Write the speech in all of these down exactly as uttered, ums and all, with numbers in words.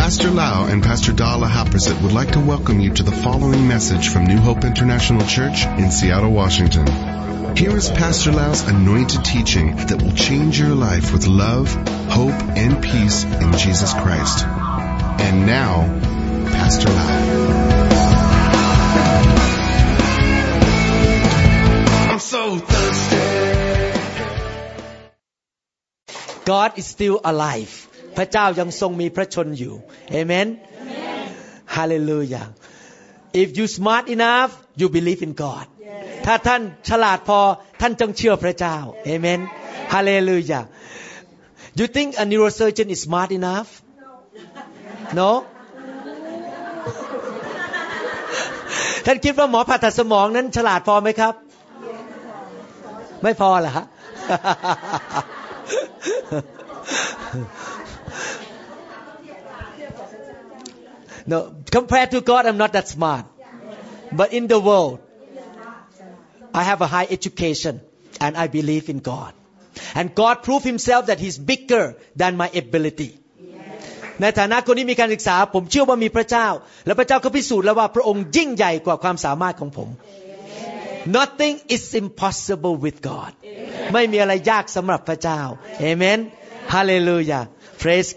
Pastor Lau and Pastor Dala Haprasit would like to welcome you to the following message from New Hope International Church in Seattle, Washington. Here is Pastor Lau's anointed teaching that will change your life with love, hope, and peace in Jesus Christ. And now, Pastor Lau. I'm so thirsty. God is still alive. พระเจ้ายังทรงมีพระชนอยู่ Amen Hallelujah If you smart enough you believe in God ถ้าท่านฉลาดพอท่านจงเชื่อพระเจ้า Amen Hallelujah You think a neurosurgeon is smart enough No ท่านคิดว่าหมอผ่าตัดสมองนั้นฉลาดพอไหมครับไม่พอเหรอฮะNo, compared to God, I'm not that smart. But in the world, I have a high education and I believe in God. And God proved Himself that He's bigger than my ability. ในฐานะคนที่มีการศึกษาผมเชื่อว่ามีพระเจ้าและพระเจ้าก็พิสูจน์แล้วว่าพระองค์ยิ่งใหญ่กว่าความสามารถของผม Nothing is impossible with God. ไม่มีอะไรยากสำหรับพระเจ้า Amen. Hallelujah. Praise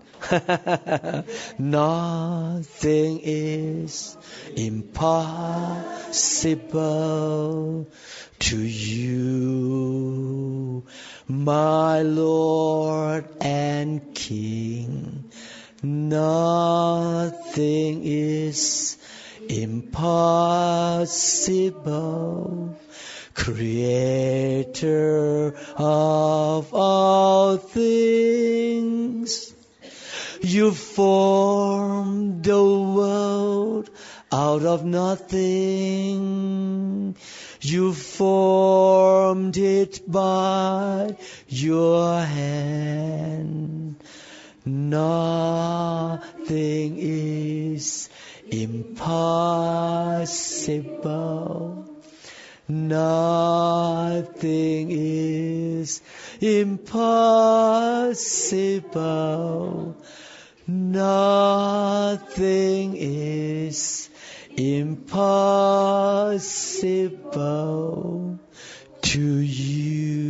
God.Nothing is impossible to you, my Lord and King. Nothing is impossible, Creator of all things.You formed the world out of nothing. You formed it by your hand. Nothing is impossible. Nothing is impossible.Nothing is impossible to you.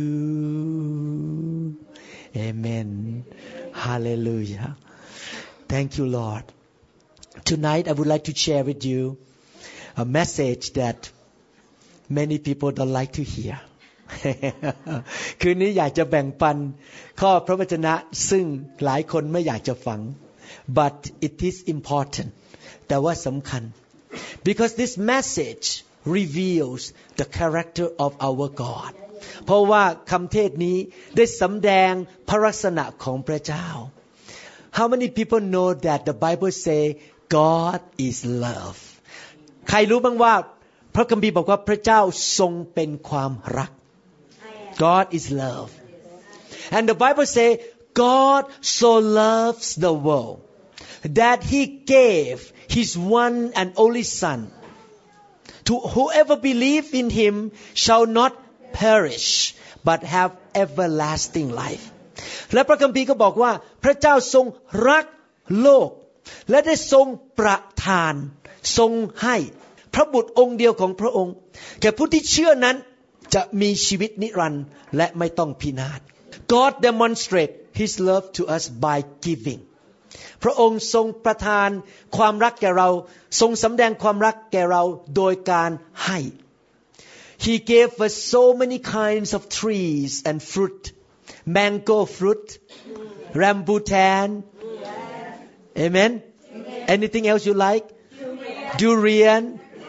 Amen. Hallelujah. Thank you, Lord. Tonight I would like to share with you a message that many people don't like to hear. คืนนี้อยากจะแบ่งปันข้อพระวจนะซึ่งหลายคนไม่อยากจะฟังBut it is important แต่ว่าสำคัญ Because this message reveals the character of our God เพราะว่าคำเทศนี้ได้สำแดงพระลักษณะของพระเจ้า How many people know that the Bible say God is love ใครรู้บ้างว่าพระคัมภีร์บอกว่าพระเจ้าทรงเป็นความรัก God is love and the Bible say God so loves the world that He gave His one and only Son to whoever believe in Him shall not perish but have everlasting life และพระคัมภีร์ก็บอกว่าพระเจ้าทรงรักโลกและได้ทรงประทานทรงให้พระบุตรองค์เดียวของพระองค์แก่ผู้ที่เชื่อนั้นจะมีชีวิตนิรันดร์และไม่ต้องพินาศ God demonstrate His love to us by giving พระองค์ทรงประทานความรักแก่เราทรงสำแดงความรักแก่เราโดยการให้ He gave us so many kinds of trees and fruit mango fruit rambutan Amen Anything else you like Durian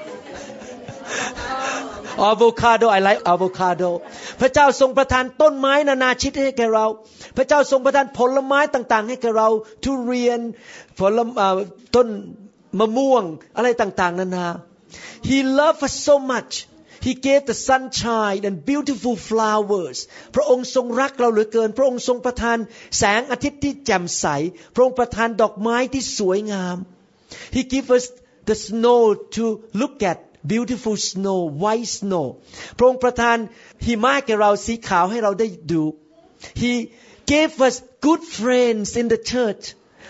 Avocado I like avocado พระเจ้าทรงประทานต้นไม้นานาชนิดให้แก่เราพระเจ้าทรงประทานผลไม้ต่างๆให้แก่เราทุเรียนผลต้นมะม่วงอะไรต่างๆนานา He loved us so much He gave the sunshine and beautiful flowers พระองค์ทรงรักเราเหลือเกินพระองค์ทรงประทานแสงอาทิตย์ที่แจ่มใสพระองค์ประทานดอกไม้ที่สวยงาม He gave us the snow to look at beautiful snow white snow พระองค์ประทานหิมะแก่เราสีขาวให้เราได้ดู He gave us good friends in the church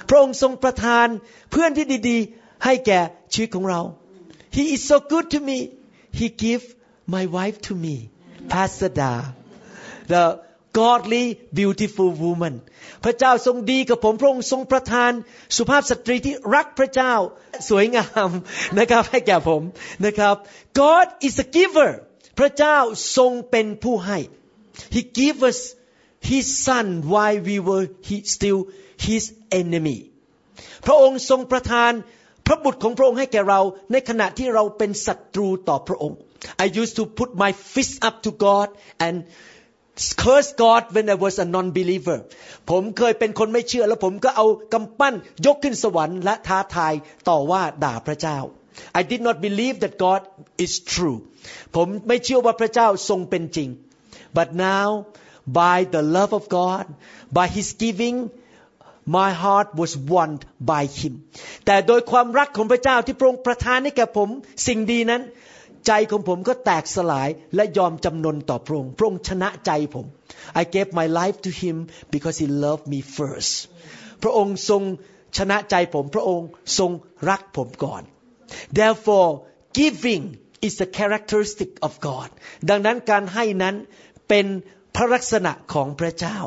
พระองค์ทรงประทานเพื่อนที่ดีๆให้แก่ชีวิตของเรา He is so good to me He give my wife to me Pastor Da the godly beautiful woman พระเจ้าทรงดีกับผมพระองค์ทรงประทานสุภาพสตรีที่รักพระเจ้าสวยงามนะครับให้แก่ผมนะครับ God is a giver พระเจ้าทรงเป็นผู้ให้ He gave us His son while we were he still His enemy พระองค์ทรงประทานพระบุตรของพระองค์ให้แก่เราในขณะที่เราเป็นศัตรูต่อพระองค์ I used to put my fist up to God and curse God when I was a non-believer ผมเคยเป็นคนไม่เชื่อแล้วผมก็เอากำปั้นยกขึ้นสวรรค์และท้าทายต่อว่าด่าพระเจ้า I did not believe that God is true ผมไม่เชื่อว่าพระเจ้าทรงเป็นจริง but now by the love of God by His giving my heart was won by Him แต่โดยความรักของพระเจ้าที่พระองค์ประทานให้แก่ผมสิ่งดีนั้นใจของผมก็แตกสลายและยอมจำนนต่อพระองค์พระองค์ชนะใจผม I gave my life to Him because He loved me first พระองค์ทรงชนะใจผมพระองค์ทรงรักผมก่อน Therefore giving is a characteristic of God ดังนั้นการให้นั้นเป็นพระลักษณะของพระเจ้า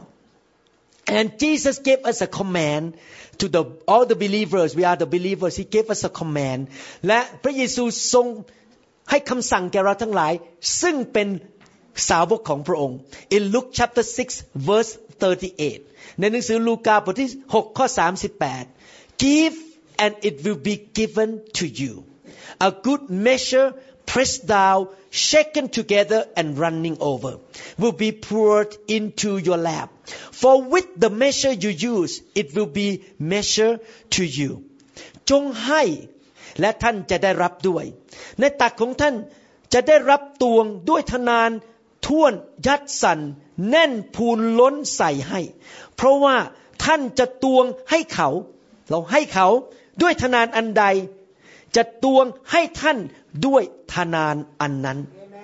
And Jesus gave us a command to the all the believers we are the believers He gave us a command และพระเยซูทรงให้คำสั่งแก่เราทั้งหลายซึ่งเป็นสาวกของพระองค์ In Luke chapter six verse thirty-eight ในหนังสือลูกาบทที่หกข้อสามสิบแปด Give and it will be given to you a good measure pressed down shaken together and running over will be poured into your lap for with the measure you use it will be measured to you จงให้และท่านจะได้รับด้วยในตักของท่านจะได้รับตวงด้วยทนานท่วนยัดสั่นแน่นพูนล้นใส่ให้เพราะว่าท่านจะตวงให้เขาเราให้เขาด้วยทนานอันใดจะตวงให้ท่านด้วยทนานอันนั้น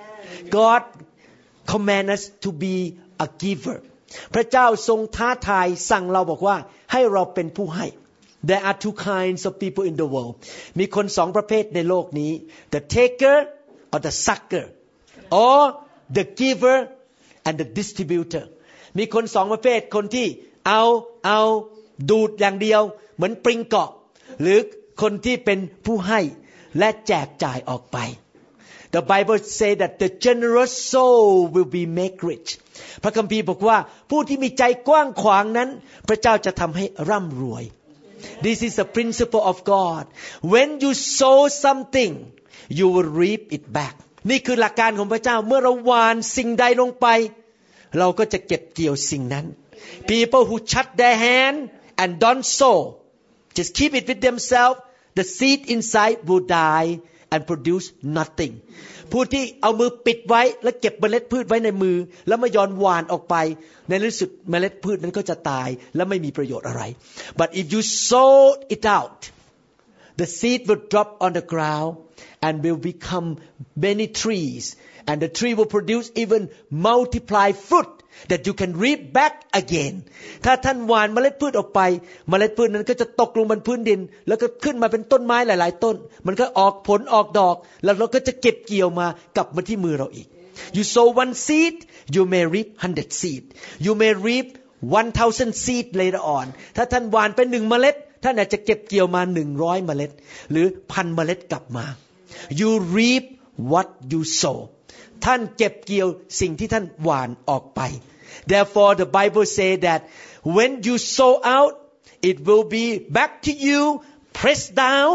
God command us to be a giver พระเจ้าทรงท้าทายสั่งเราบอกว่าให้เราเป็นผู้ให้There are two kinds of people in the world มีคนสองประเภทในโลกนี้ the taker or the sucker or the giver and the distributor มีคนสองประเภทคนที่เอาเอาดูดอย่างเดียวเหมือนปริงเกาะหรือคนที่เป็นผู้ให้และแจกจ่ายออกไป The Bible say that the generous soul will be made rich พระคัมภีร์บอกว่าผู้ที่มีใจกว้างขวางนั้นพระเจ้าจะทำให้ร่ำรวยThis is the principle of God. When you sow something, you will reap it back. นี่คือหลักการของพระเจ้าเมื่อเราหว่านสิ่งใดลงไปเราก็จะเก็บเกี่ยวสิ่งนั้น People who shut their hand and don't sow, just keep it with themselves, the seed inside will die and produce nothing. ผู้ที่เอามือปิดไว้และเก็บเมล็ดพืชไว้ในมือแล้วไม่ยอมหว่านออกไปในที่สุดเมล็ดพืชนั้นก็จะตายและไม่มีประโยชน์อะไร But if you sow it out the seed will drop on the ground and will become many trees and the tree will produce even multiply fruit that you can reap back again ถ้าท่านหว่านเมล็ดพืชออกไปเมล็ดพืชนั้นก็จะตกลงบนพื้นดินแล้วก็ขึ้นมาเป็นต้นไม้หลายๆต้นมันก็ออกผลออกดอกแล้วเราก็จะเก็บเกี่ยวมากลับมาที่มือเราอีก You sow one seed you may reap hundred seed you may reap one thousand seed later on ถ้าท่านหว่านไปหนึ่งเมล็ดท่านอาจจะเก็บเกี่ยวมาหนึ่งร้อยเมล็ดหรือพันเมล็ดกลับมา You reap what you sow ท่านเก็บเกี่ยวสิ่งที่ท่านหว่านออกไป Therefore the Bible say that when you sow out it will be back to you pressed down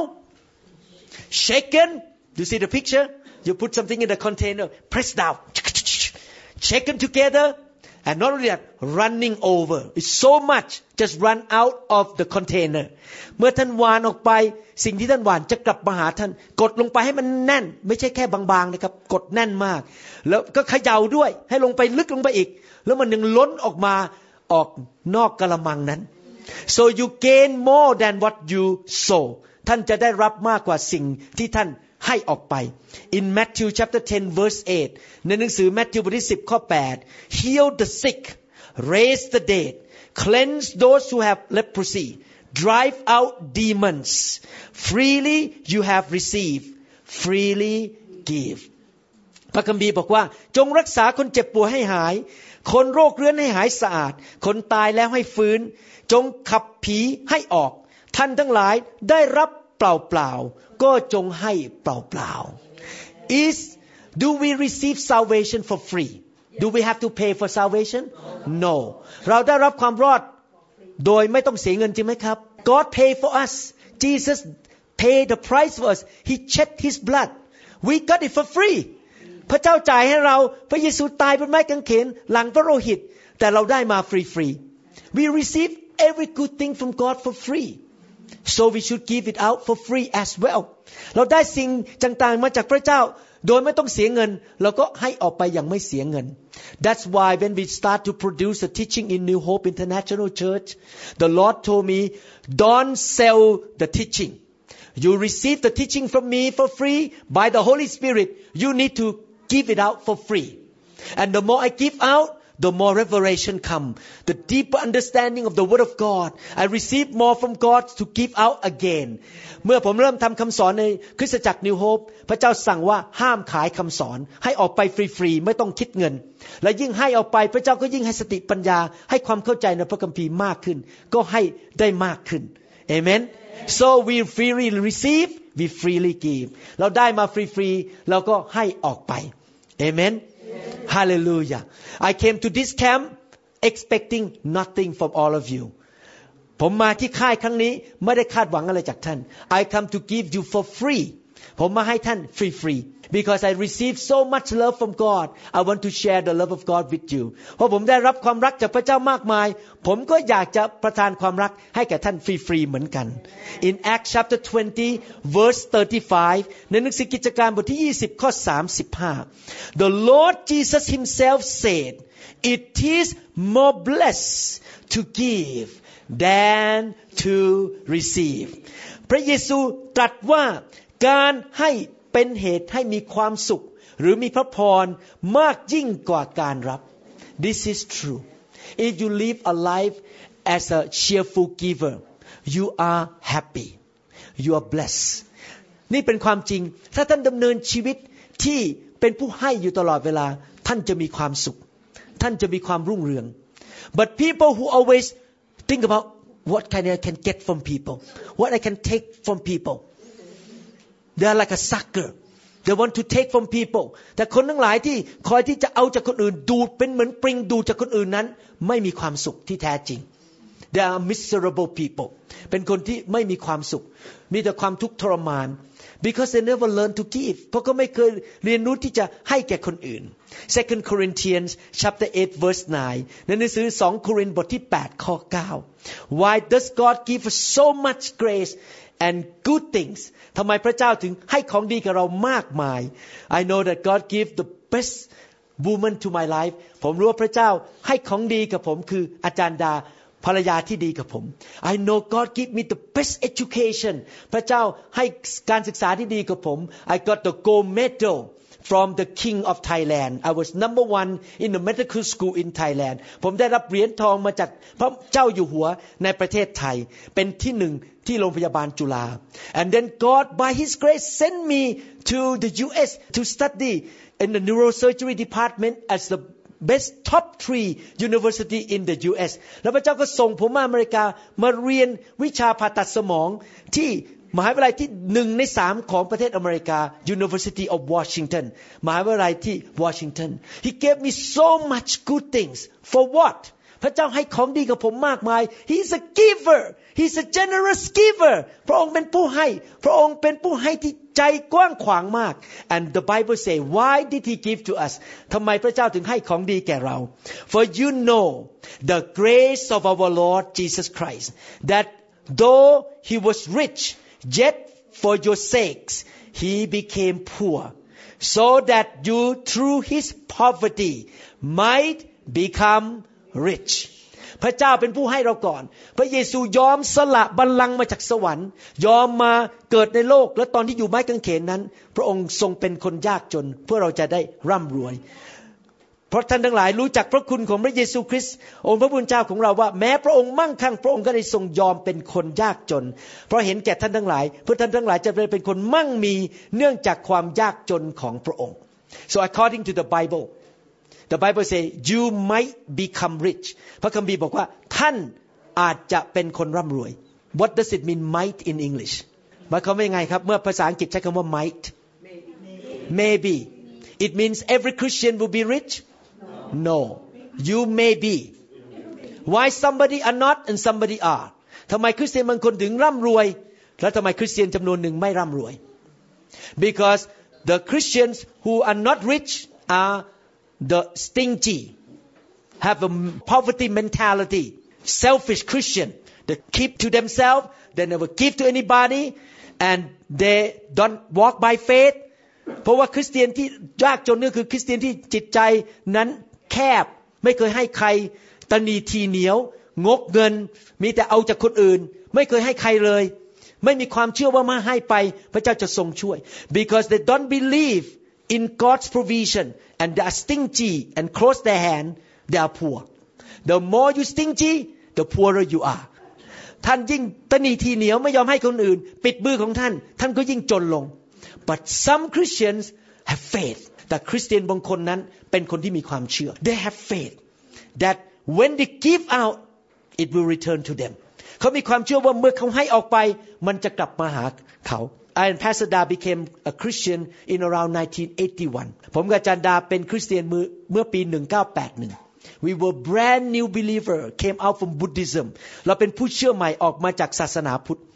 shaken you see the picture you put something in the container press down shaken together and not only that running over it's so much just run out of the container เมื่อท่านหว่านออกไปสิ่งที่ท่านหว่านจะกลับมาหาท่านกดลงไปให้มันแน่นไม่ใช่แค่บางๆนะครับกดแน่นมากแล้วก็เขย่าด้วยให้ลงไปลึกลงไปอีกแล้วมันยังล้นออกมาออกนอกกะละมังนั้น so you gain more than what you sow ท่านจะได้รับมากกว่าสิ่งที่ท่านให้ออกไป In Matthew chapter ten verse eight ในหนังสือมัทธิวบทที่สิบข้อแปด Heal the sick raise the dead cleanse those who have leprosy drive out demons freely you have received freely give พระคัมภีร์บอกว่าจงรักษาคนเจ็บป่วยให้หายคนโรคเรื้อนให้หายสะอาดคนตายแล้วให้ฟื้นจงขับผีให้ออกท่านทั้งหลายได้รับเปล่าๆก็จงให้เปล่าๆ Is do we receive salvation for free Do we have to pay for salvation No เราได้รับความรอดโดยไม่ต้องเสียเงินจริงไหมครับ God pay for us Jesus pay the price for us He shed His blood we got it for free พระเจ้าจ่ายให้เราพระเยซูตายบนไม้กางเขนหลังพระโลหิตแต่เราได้มาฟรีๆ We receive every good thing from God for free so we should give it out for free as well เราได้สิ่งต่างๆมาจากพระเจ้าโดยไม่ต้องเสียเงินเราก็ให้ออกไปอย่างไม่เสียเงิน That's why when we start to produce a teaching in New Hope International Church the Lord told me don't sell the teaching you receive the teaching from me for free by the Holy Spirit you need to give it out for free and the more I give out the more revelation come the deeper understanding of the word of God I receive more from God to give out again เมื่อผมเริ่มทำคำสอนในคริสตจักร New Hope พระเจ้าสั่งว่าห้ามขายคำสอนให้ออกไปฟรีๆไม่ต้องคิดเงินและยิ่งให้ออกไปพระเจ้าก็ยิ่งให้สติปัญญาให้ความเข้าใจในพระคัมภีร์มากขึ้นก็ให้ได้มากขึ้น Amen so we freely receive we freely give เราได้มาฟรีๆเราก็ให้ออกไป Amen Hallelujah I came to this camp expecting nothing from all of you ผมมาที่ค่ายครั้งนี้ไม่ได้คาดหวังอะไรจากท่าน I come to give you for free ผมมาให้ท่านฟรีๆ because I received so much love from God I want to share the love of God with you เพราะผมได้รับความรักจากพระเจ้ามากมายผมก็อยากจะประทานความรักให้แก่ท่านฟรีๆเหมือนกัน In Acts chapter twenty verse thirty-five ในหนังสือกิจการบทที่ยี่สิบข้อสามสิบห้า The Lord Jesus himself said it is more blessed to give than to receive พระเยซูตรัสว่าการให้เป็นเหตุให้มีความสุขหรือมีพระพรมากยิ่งกว่าการรับ This is true If you live a life as a cheerful giver you are happy you are blessed นี่เป็นความจริงถ้าท่านดำเนินชีวิตที่เป็นผู้ให้อยู่ตลอดเวลาท่านจะมีความสุขท่านจะมีความรุ่งเรือง But people who always think about what can I can get from people what I can take from people they are like a sucker they want to take from people แต่คนทั้งหลายที่คอยที่จะเอาจากคนอื่นดูดเป็นเหมือนปริงดูดจากคนอื่นนั้นไม่มีความสุขที่แท้จริง they are miserable people เป็นคนที่ไม่มีความสุขมีแต่ความทุกข์ทรมาน because they never learn to give เพราะก็ไม่เคยเรียนรู้ที่จะให้แก่คนอื่น Second Corinthians chapter eight verse nine ในหนังสือสองโครินธ์บทที่แปดข้อเก้า Why does God give us so much grace and good things ทำไมพระเจ้าถึงให้ของดีกับเรามากมาย I know that God give the best woman to my life ผมรู้ว่าพระเจ้าให้ของดีกับผมคืออาจารย์ดาภรรยาที่ดีกับผม I know God give me the best education พระเจ้าให้การศึกษาที่ดีกับผม I got the gold medal from the King of Thailand I was number one in the medical school in Thailand ผมได้รับเหรียญทองมาจากพระเจ้าอยู่หัวในประเทศไทยเป็นที่หนึ่งที่โรงพยาบาลจุฬา and then God by His grace sent me to the U S to study in the neurosurgery department as the best top three university in the U S แล้วพระเจ้าก็ส่งผมมาอเมริกามาเรียนวิชาผ่าตัดสมองที่มหาวิทยาลัยที่หนึ่งในสามของประเทศอเมริกา University of Washington มหาวิทยาลัยที่ Washington He gave me so much good things for what พระเจ้าให้ของดีกับผมมากมาย He's a giver He's a generous giver พระองค์เป็นผู้ให้พระองค์เป็นผู้ให้ที่ใจกว้างขวางมาก and the Bible say why did He give to us ทำไมพระเจ้าถึงให้ของดีแก่เรา For you know the grace of our Lord Jesus Christ that though He was rich yet for your sakes He became poor so that you through His poverty might become rich พระเจ้าเป็นผู้ให้เราก่อนพระเยซูยอมสละบัลลังก์มาจากสวรรค์ยอมมาเกิดในโลกและตอนที่อยู่ไม้กางเขนนั้นพระองค์ทรงเป็นคนยากจนเพื่อเราจะได้ร่ำรวยเพราะท่านทั้งหลายรู้จักพระคุณของพระเยซูคริสต์องค์พระผู้เป็นเจ้าของเราว่าแม้พระองค์มั่งคั่งพระองค์ก็ได้ทรงยอมเป็นคนยากจนเพราะเห็นแก่ท่านทั้งหลายเพื่อท่านทั้งหลายจะเป็นคนมั่งมีเนื่องจากความยากจนของพระองค์ so according to the Bible the Bible say you might become rich พระคัมภีร์บอกว่าท่านอาจจะเป็นคนร่ำรวย what does it mean might in English หมายความว่ายังไงครับเมื่อภาษาอังกฤษใช้คำว่า might maybe it means every Christian will be rich no you may be why somebody are not and somebody are ทำไมคริสเตียนบางคนถึงร่ำรวยและทำไมคริสเตียนจำนวนหนึ่งไม่ร่ำรวย because the Christians who are not rich are the stingy have a poverty mentality selfish Christian they keep to themselves they never give to anybody and they don't walk by faith เพราะว่าคริสเตียนที่ยากจนนี่คือคริสเตียนที่จิตใจนั้นแคบไม่เคยให้ใครตนีทีเหนียวงกเงินมีแต่เอาจากคนอื่นไม่เคยให้ใครเลยไม่มีความเชื่อว่ามาให้ไปพระเจ้าจะทรงช่วย because they don't believe in God's provision and they are stingy and close their hand they are poor the more you stingy the poorer you are ท่านยิ่งตนีทีเหนียวไม่ยอมให้คนอื่นปิดมือของท่านท่านก็ยิ่งจนลง but some Christians have faith แต่คริสเตียนบางคนนั้นเป็นคนที่มีความเชื่อ they have faith that when they give out it will return to them เขามีความเชื่อว่าเมื่อเขาให้ออกไปมันจะกลับมาหาเขา I and Pastor Da became a Christian in around nineteen eighty-one ผมกับอาจารย์ดาเป็นคริสเตียนเมื่อปีหนึ่งเก้าแปดหนึ่ง we were brand new believer came out from Buddhism เราเป็นผู้เชื่อใหม่ออกมาจากศาสนาพุทธ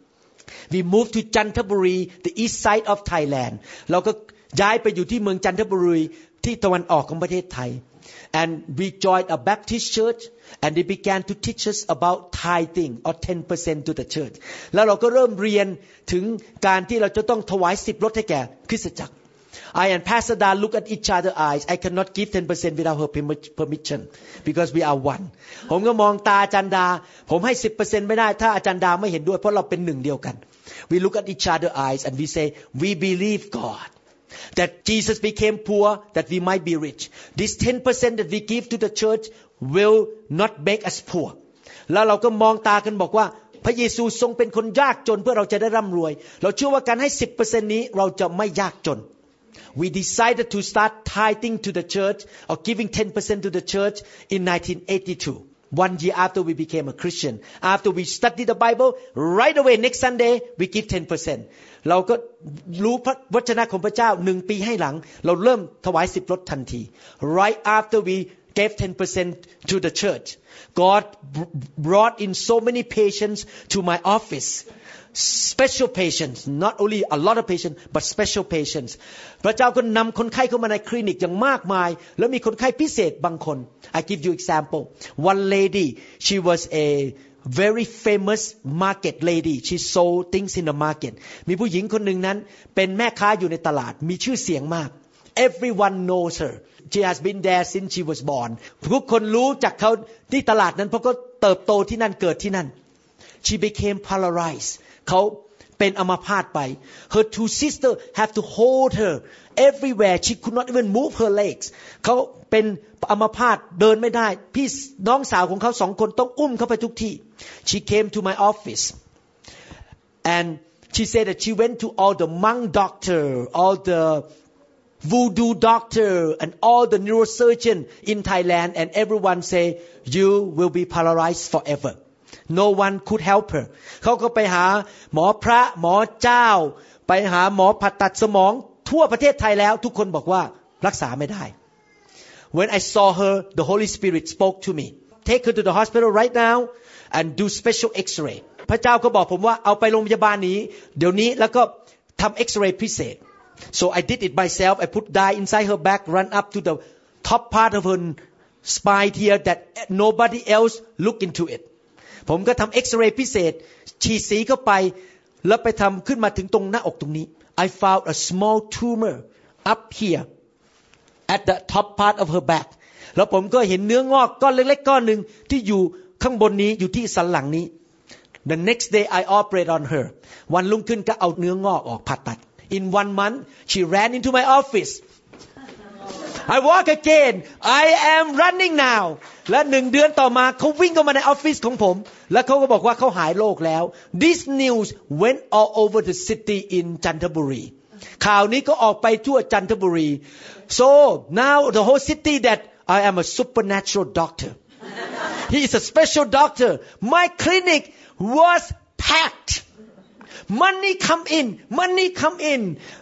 we moved to Chanthaburi the east side of Thailand เราก็ย้ายไปอยู่ที่เมืองจันทบุรีที่ตะวันออกของประเทศไทย and we joined a Baptist church and they began to teach us about tithing or ten percent to the church แล้วเราก็เริ่มเรียนถึงการที่เราจะต้องถวายสิบลดให้แก่คริสตจักร I and Pastor Da look at each other's eyes I cannot give ten percent without her permission because we are one ผมก็มองตาอาจารย์ดาผมให้ สิบเปอร์เซ็นต์ ไม่ได้ถ้าอาจารย์ดาไม่เห็นด้วยเพราะเราเป็นหนึ่งเดียวกัน we look at each other's eyes and we say we believe God that Jesus became poor that we might be rich this ten percent that we give to the church will not make us poor แล้วเราก็มองตากันบอกว่าพระเยซูทรงเป็นคนยากจนเพื่อเราจะได้ร่ำรวยเราเชื่อว่าการให้ สิบเปอร์เซ็นต์ นี้เราจะไม่ยากจน we decided to start tithing to the church or giving ten percent to the church in nineteen eighty-two one year after we became a Christian after we studied the Bible right away next Sunday we give ten percent เราก็รู้พระวจนะของพระเจ้าหนึ่งปีให้หลังเราเริ่มถวายสิบลดทันที right after we gave ten percent to the church God brought in so many patients to my office special patients not only a lot of patients but special patients พระเจ้าก็นำคนไข้เข้ามาในคลินิกอย่างมากมายแล้วมีคนไข้พิเศษบางคน I give you example one lady she was a very famous market lady she sold things in the market มีผู้หญิงคนหนึ่งนั้นเป็นแม่ค้าอยู่ในตลาดมีชื่อเสียงมาก everyone knows her she has been there since she was born ทุกคนรู้จักเขาที่ตลาดนั้นเพราะก็เติบโตที่นั่นเกิดที่นั่น she became paralyzed เขาเป็นอัมพาตไป her two sisters have to hold her everywhere she could not even move her legs เขาเป็นอัมพาตเดินไม่ได้พี่น้องสาวของเขาสองคนต้องอุ้มเขาไปทุกที่ she came to my office and she said that she went to all the monk doctor all the voodoo doctor and all the neurosurgeon in Thailand and everyone say you will be paralyzed forever no one could help her เขาก็ไปหาหมอพระหมอเจ้าไปหาหมอผ่าตัดสมองทั่วประเทศไทยแล้วทุกคนบอกว่ารักษาไม่ได้ When I saw her the Holy Spirit spoke to me take her to the hospital right now and do special X-ray พระเจ้าก็บอกผมว่าเอาไปโรงพยาบาลนี้เดี๋ยวนี้แล้วก็ทำ X-ray พิเศษSo I did it myself. I put dye inside her back, run up to the top part of her spine here that nobody else look into it. ผมก็ทำเอ็กซเรย์พิเศษฉีดสีเข้าไปแล้วไปทำขึ้นมาถึงตรงหน้าอกตรงนี้ I found a small tumor up here at the top part of her back. แล้วผมก็เห็นเนื้องอกก้อนเล็กๆก้อนหนึ่งที่อยู่ข้างบนนี้อยู่ที่สันหลังนี้ The next day I operate on her. วันรุ่งขึ้นก็เอาเนื้องอกออกผ่าตัดIn one month, she ran into my office. I walk again I am running now และหนึ่งเดือนต่อมาเขาวิ่งเข้ามาในออฟฟิศของผมและเขาก็บอกว่าเขาหายโรคแล้ว This news went all over the city in จันทบุรีข่าวนี้ก็ออกไปทั่วจันทบุรี So now the whole city that I am a supernatural doctor He is a special doctor My clinic was packed Money come in money come in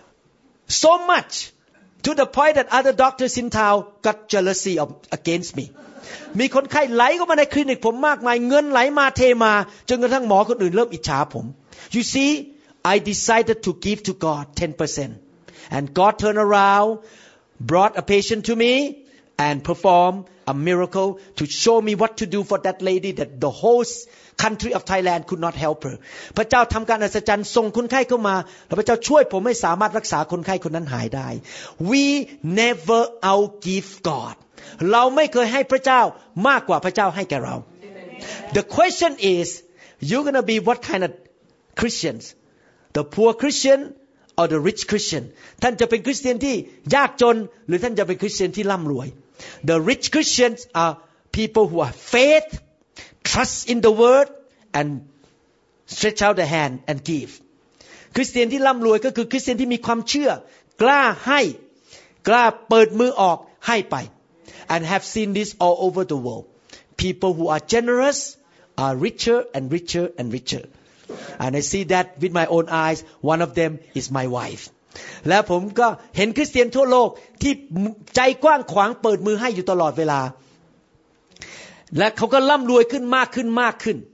so much to the point that other doctors in town got jealousy of, against me มีคนไข้ไหลเข้ามาในคลินิกผมมากมายเงินไหลมาเทมาจนกระทั่งหมอคนอื่นเริ่มอิจฉาผม You see I decided to give to God ten percent and God turned around brought a patient to me and performed a miracle to show me what to do for that lady that the whole country of Thailand could not help her พระเจ้าทำการอัศจรรย์ส่งคนไข้เข้ามาและพระเจ้าช่วยผมให้สามารถรักษาคนไข้คนนั้นหายได้ We never outgive God เราไม่เคยให้พระเจ้ามากกว่าพระเจ้าให้แก่เรา The question is you're gonna be what kind of Christians the poor Christian or the rich Christian ท่านจะเป็นคริสเตียนที่ยากจนหรือท่านจะเป็นคริสเตียนที่ร่ำรวย The rich Christians are people who are faith trust in the word and stretch out the hand and give คริสเตียนที่ร่ำรวยก็คือคริสเตียนที่มีความเชื่อกล้าให้กล้าเปิดมือออกให้ไป and have seen this all over the world people who are generous are richer and richer and richer and I see that with my own eyes one of them is my wife และผมก็เห็นคริสเตียนทั่วโลกที่ใจกว้างขวางเปิดมือให้อยู่ตลอดเวลาและเขาก็ร่ำรวยขึ้นมากขึ้นมากขึ้น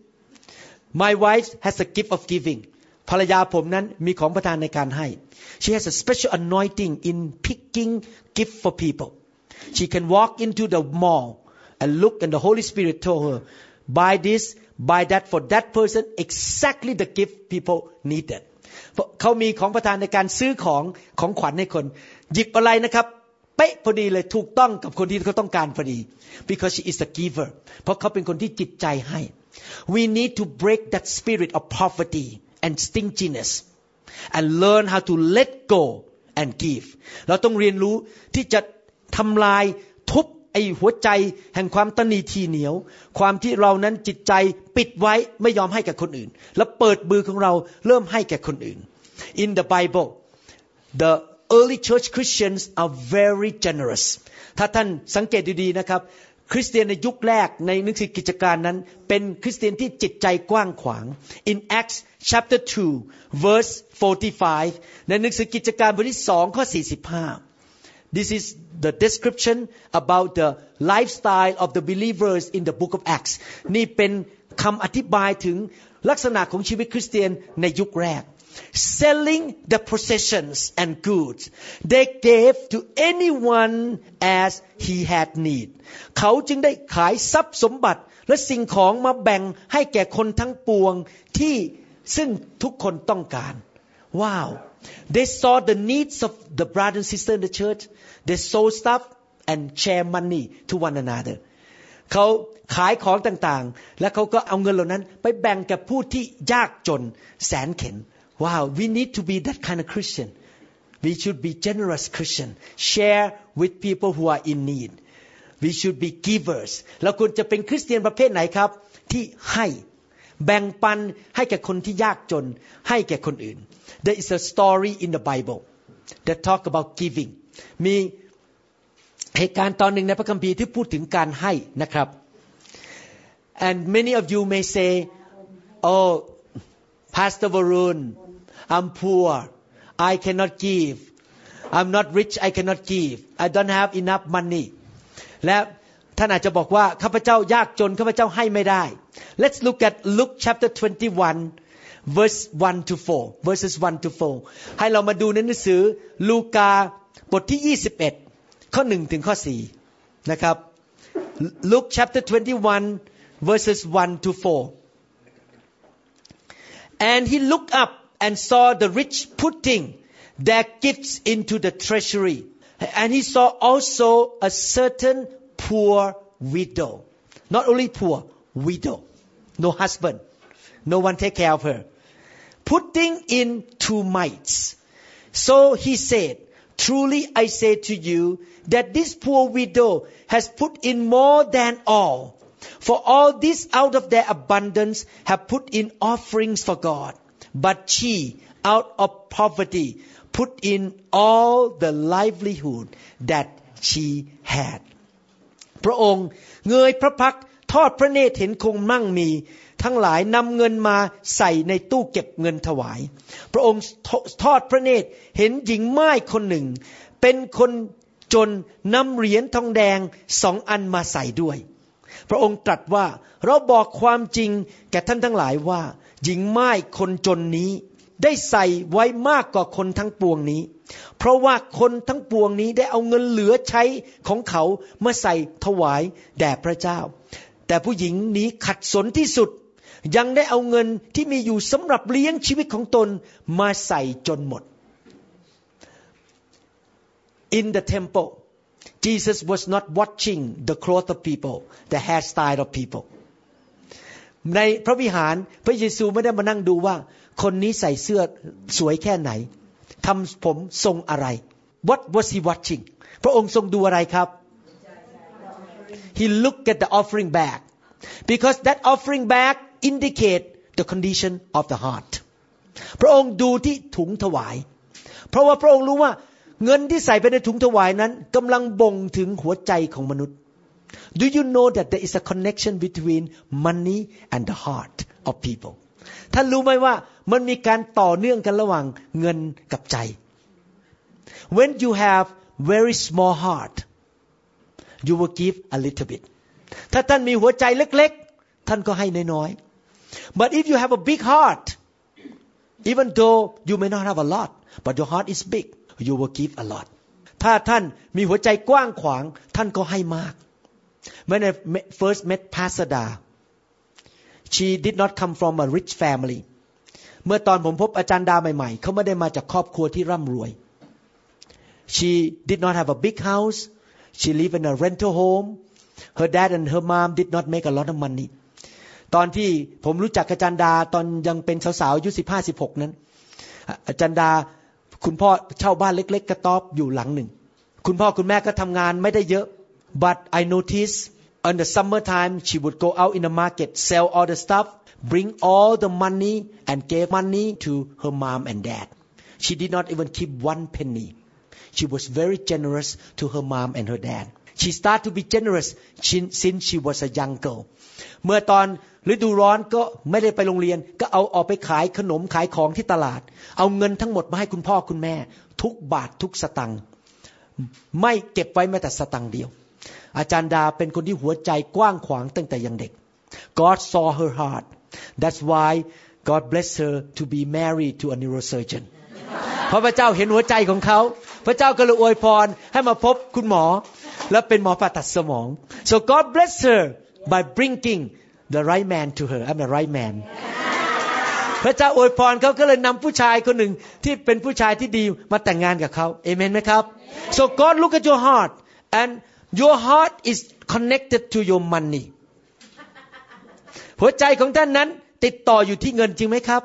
My wife has a gift of giving ภรรยาผมนั้นมีของประทานในการให้ She has a special anointing in picking gift for people She can walk into the mall and look and the Holy Spirit told her buy this buy that for that person exactly the gift people needed เขามีของประทานในการซื้อของของขวัญให้คนหยิบอะไรนะครับเป๊ะพอดีเลยถูกต้องกับคนที่เขาต้องการพอดี because she is a giver เพราะเขาเป็นคนที่จิตใจให้ we need to break that spirit of poverty and stinginess and learn how to let go and give เราต้องเรียนรู้ที่จะทำลายทุบไอ้หัวใจแห่งความตนีทีเหนียวความที่เรานั้นจิตใจปิดไว้ไม่ยอมให้แก่คนอื่นแล้วเปิดมือของเราเริ่มให้แก่คนอื่น in the Bible the early church Christians are very generous ถ้าท่านสังเกตดีๆนะครับคริสเตียนในยุคแรกในหนังสือกิจการนั้นเป็นคริสเตียนที่จิตใจกว้างขวาง in Acts chapter two verse forty-five ในหนังสือกิจการบทที่สองข้อสี่สิบห้าThis is the description about the lifestyle of the believers in the book of Acts นี่เป็นคำอธิบายถึงลักษณะของชีวิตคริสเตียนในยุคแรก Selling the possessions and goods they gave to anyone as he had need เขาจึงได้ขายทรัพย์สมบัติและสิ่งของมาแบ่งให้แก่คนทั้งปวงที่ซึ่งทุกคนต้องการ Wow They saw the needs of the brothers and sisters in the church. They sold stuff and share money to one another. เขาขายของต่างๆและเขาก็เอาเงินเหล่านั้นไปแบ่งกับผู้ที่ยากจนแสนเข็ญ Wow, we need to be that kind of Christian. We should be generous Christian. Share with people who are in need. We should be givers. เราควรจะเป็นคริสเตียนประเภทไหนครับที่ให้แบ่งปันให้แก่คนที่ยากจนให้แก่คนอื่น There is a story in the Bible that talk about giving มีเหตุการณ์ตอนหนึ่งในพระคัมภีร์ที่พูดถึงการให้นะครับ And many of you may say Oh Pastor Varun I'm poor I cannot give I'm not rich I cannot give I don't have enough money และท่านอาจจะบอกว่าข้าพเจ้ายากจนข้าพเจ้าให้ไม่ได้ Let's look at Luke chapter twenty-one verse one to four verses one to four ให้เรามาดูในหนังสือลูกาบทที่ยี่สิบเอ็ดข้อหนึ่งถึงข้อสี่นะครับ Luke chapter twenty-one verses one to four And he looked up and saw the rich putting their gifts into the treasury and he saw also a certain poor widow not only poor widow no husband no one take care of her putting in two mites so he said Truly I say to you that this poor widow has put in more than all. For all this out of their abundance have put in offerings for God. But she, out of poverty, put in all the livelihood that she had. พระองค์เงยพระพักตร์ทอดพระเนตรเห็นคงมั่งมีทั้งหลายนำเงินมาใส่ในตู้เก็บเงินถวายพระองค์ทอดพระเนตรเห็นหญิงม่ายคนหนึ่งเป็นคนจนนำเหรียญทองแดงสองอันมาใส่ด้วยพระองค์ตรัสว่าเราบอกความจริงแก่ท่านทั้งหลายว่าหญิงม่ายคนจนนี้ได้ใส่ไว้มากกว่าคนทั้งปวงนี้เพราะว่าคนทั้งปวงนี้ได้เอาเงินเหลือใช้ของเขามาใส่ถวายแด่พระเจ้าแต่ผู้หญิงนี้ขัดสนที่สุดยังได้เอาเงินที่มีอยู่สำหรับเลี้ยงชีวิตของตนมาใส่จนหมด In the temple Jesus was not watching the clothes of people the hairstyle of people ในพระวิหารพระเยซูไม่ได้มานั่งดูว่าคนนี้ใส่เสื้อสวยแค่ไหนทำผมทรงอะไร What was he watching พระองค์ทรงดูอะไรครับ He looked at the offering bag because that offering bag indicate the condition of the heart พระองค์ดูที่ถุงถวายเพราะว่าพระองค์รู้ว่าเงินที่ใส่ไปในถุงถวายนั้นกำลังบ่งถึงหัวใจของมนุษย์ Do you know that there is a connection between money and the heart of people ท่านรู้ไหมว่ามันมีการต่อเนื่องกันระหว่างเงินกับใจ When you have very small heart you will give a little bit ถ้าท่านมีหัวใจเล็กๆท่านก็ให้น้อยๆ But if you have a big heart even though you may not have a lot but your heart is big you will give a lot ถ้าท่านมีหัวใจกว้างขวางท่านก็ให้มาก When I first met Pastor Da she did not come from a rich family เมื่อตอนผมพบอาจารย์ดาใหม่ๆเขาไม่ได้มาจากครอบครัวที่ร่ำรวย She did not have a big house she lived in a rental home her dad and her mom did not make a lot of money ตอนที่ผมรู้จักอาจารย์ดาตอนยังเป็นสาวๆอายุสิบห้า สิบหกนั้นอาจารย์ดาคุณพ่อเช่าบ้านเล็กๆกระต๊อบอยู่หลังหนึ่งคุณพ่อคุณแม่ก็ทำงานไม่ได้เยอะ but I noticed in the summer time she would go out in the market sell all the stuff bring all the money and gave money to her mom and dad she did not even keep one penny she was very generous to her mom and her dad she started to be generous since she was a young girl เมื่อตอนฤดูร้อนก็ไม่ได้ไปโรงเรียนก็เอาออกไปขายขนมขายของที่ตลาดเอาเงินทั้งหมดมาให้คุณพ่อคุณแม่ทุกบาททุกสตังค์ไม่เก็บไว้แม้แต่สตังค์เดียวอาจารย์ดาเป็นคนที่หัวใจกว้างขวางตั้งแต่ยังเด็ก God saw her heart that's why God blessed her to be married to a neurosurgeon เพราะพระเจ้าเห็นหัวใจของเขาพระเจ้าก็เลยอวยพรให้มาพบคุณหมอและเป็นหมอผ่าตัดสมอง so God blessed her by bringing the right man to her I'm the right man พระเจ้าอวยพรเขาก็เลยนำผู้ชายคนหนึ่งที่เป็นผู้ชายที่ดีมาแต่งงานกับเขาเอเมนไหมครับ so God look at your heart and your heart is connected to your money หัวใจของท่านนั้นติดต่ออยู่ที่เงินจริงไหมครับ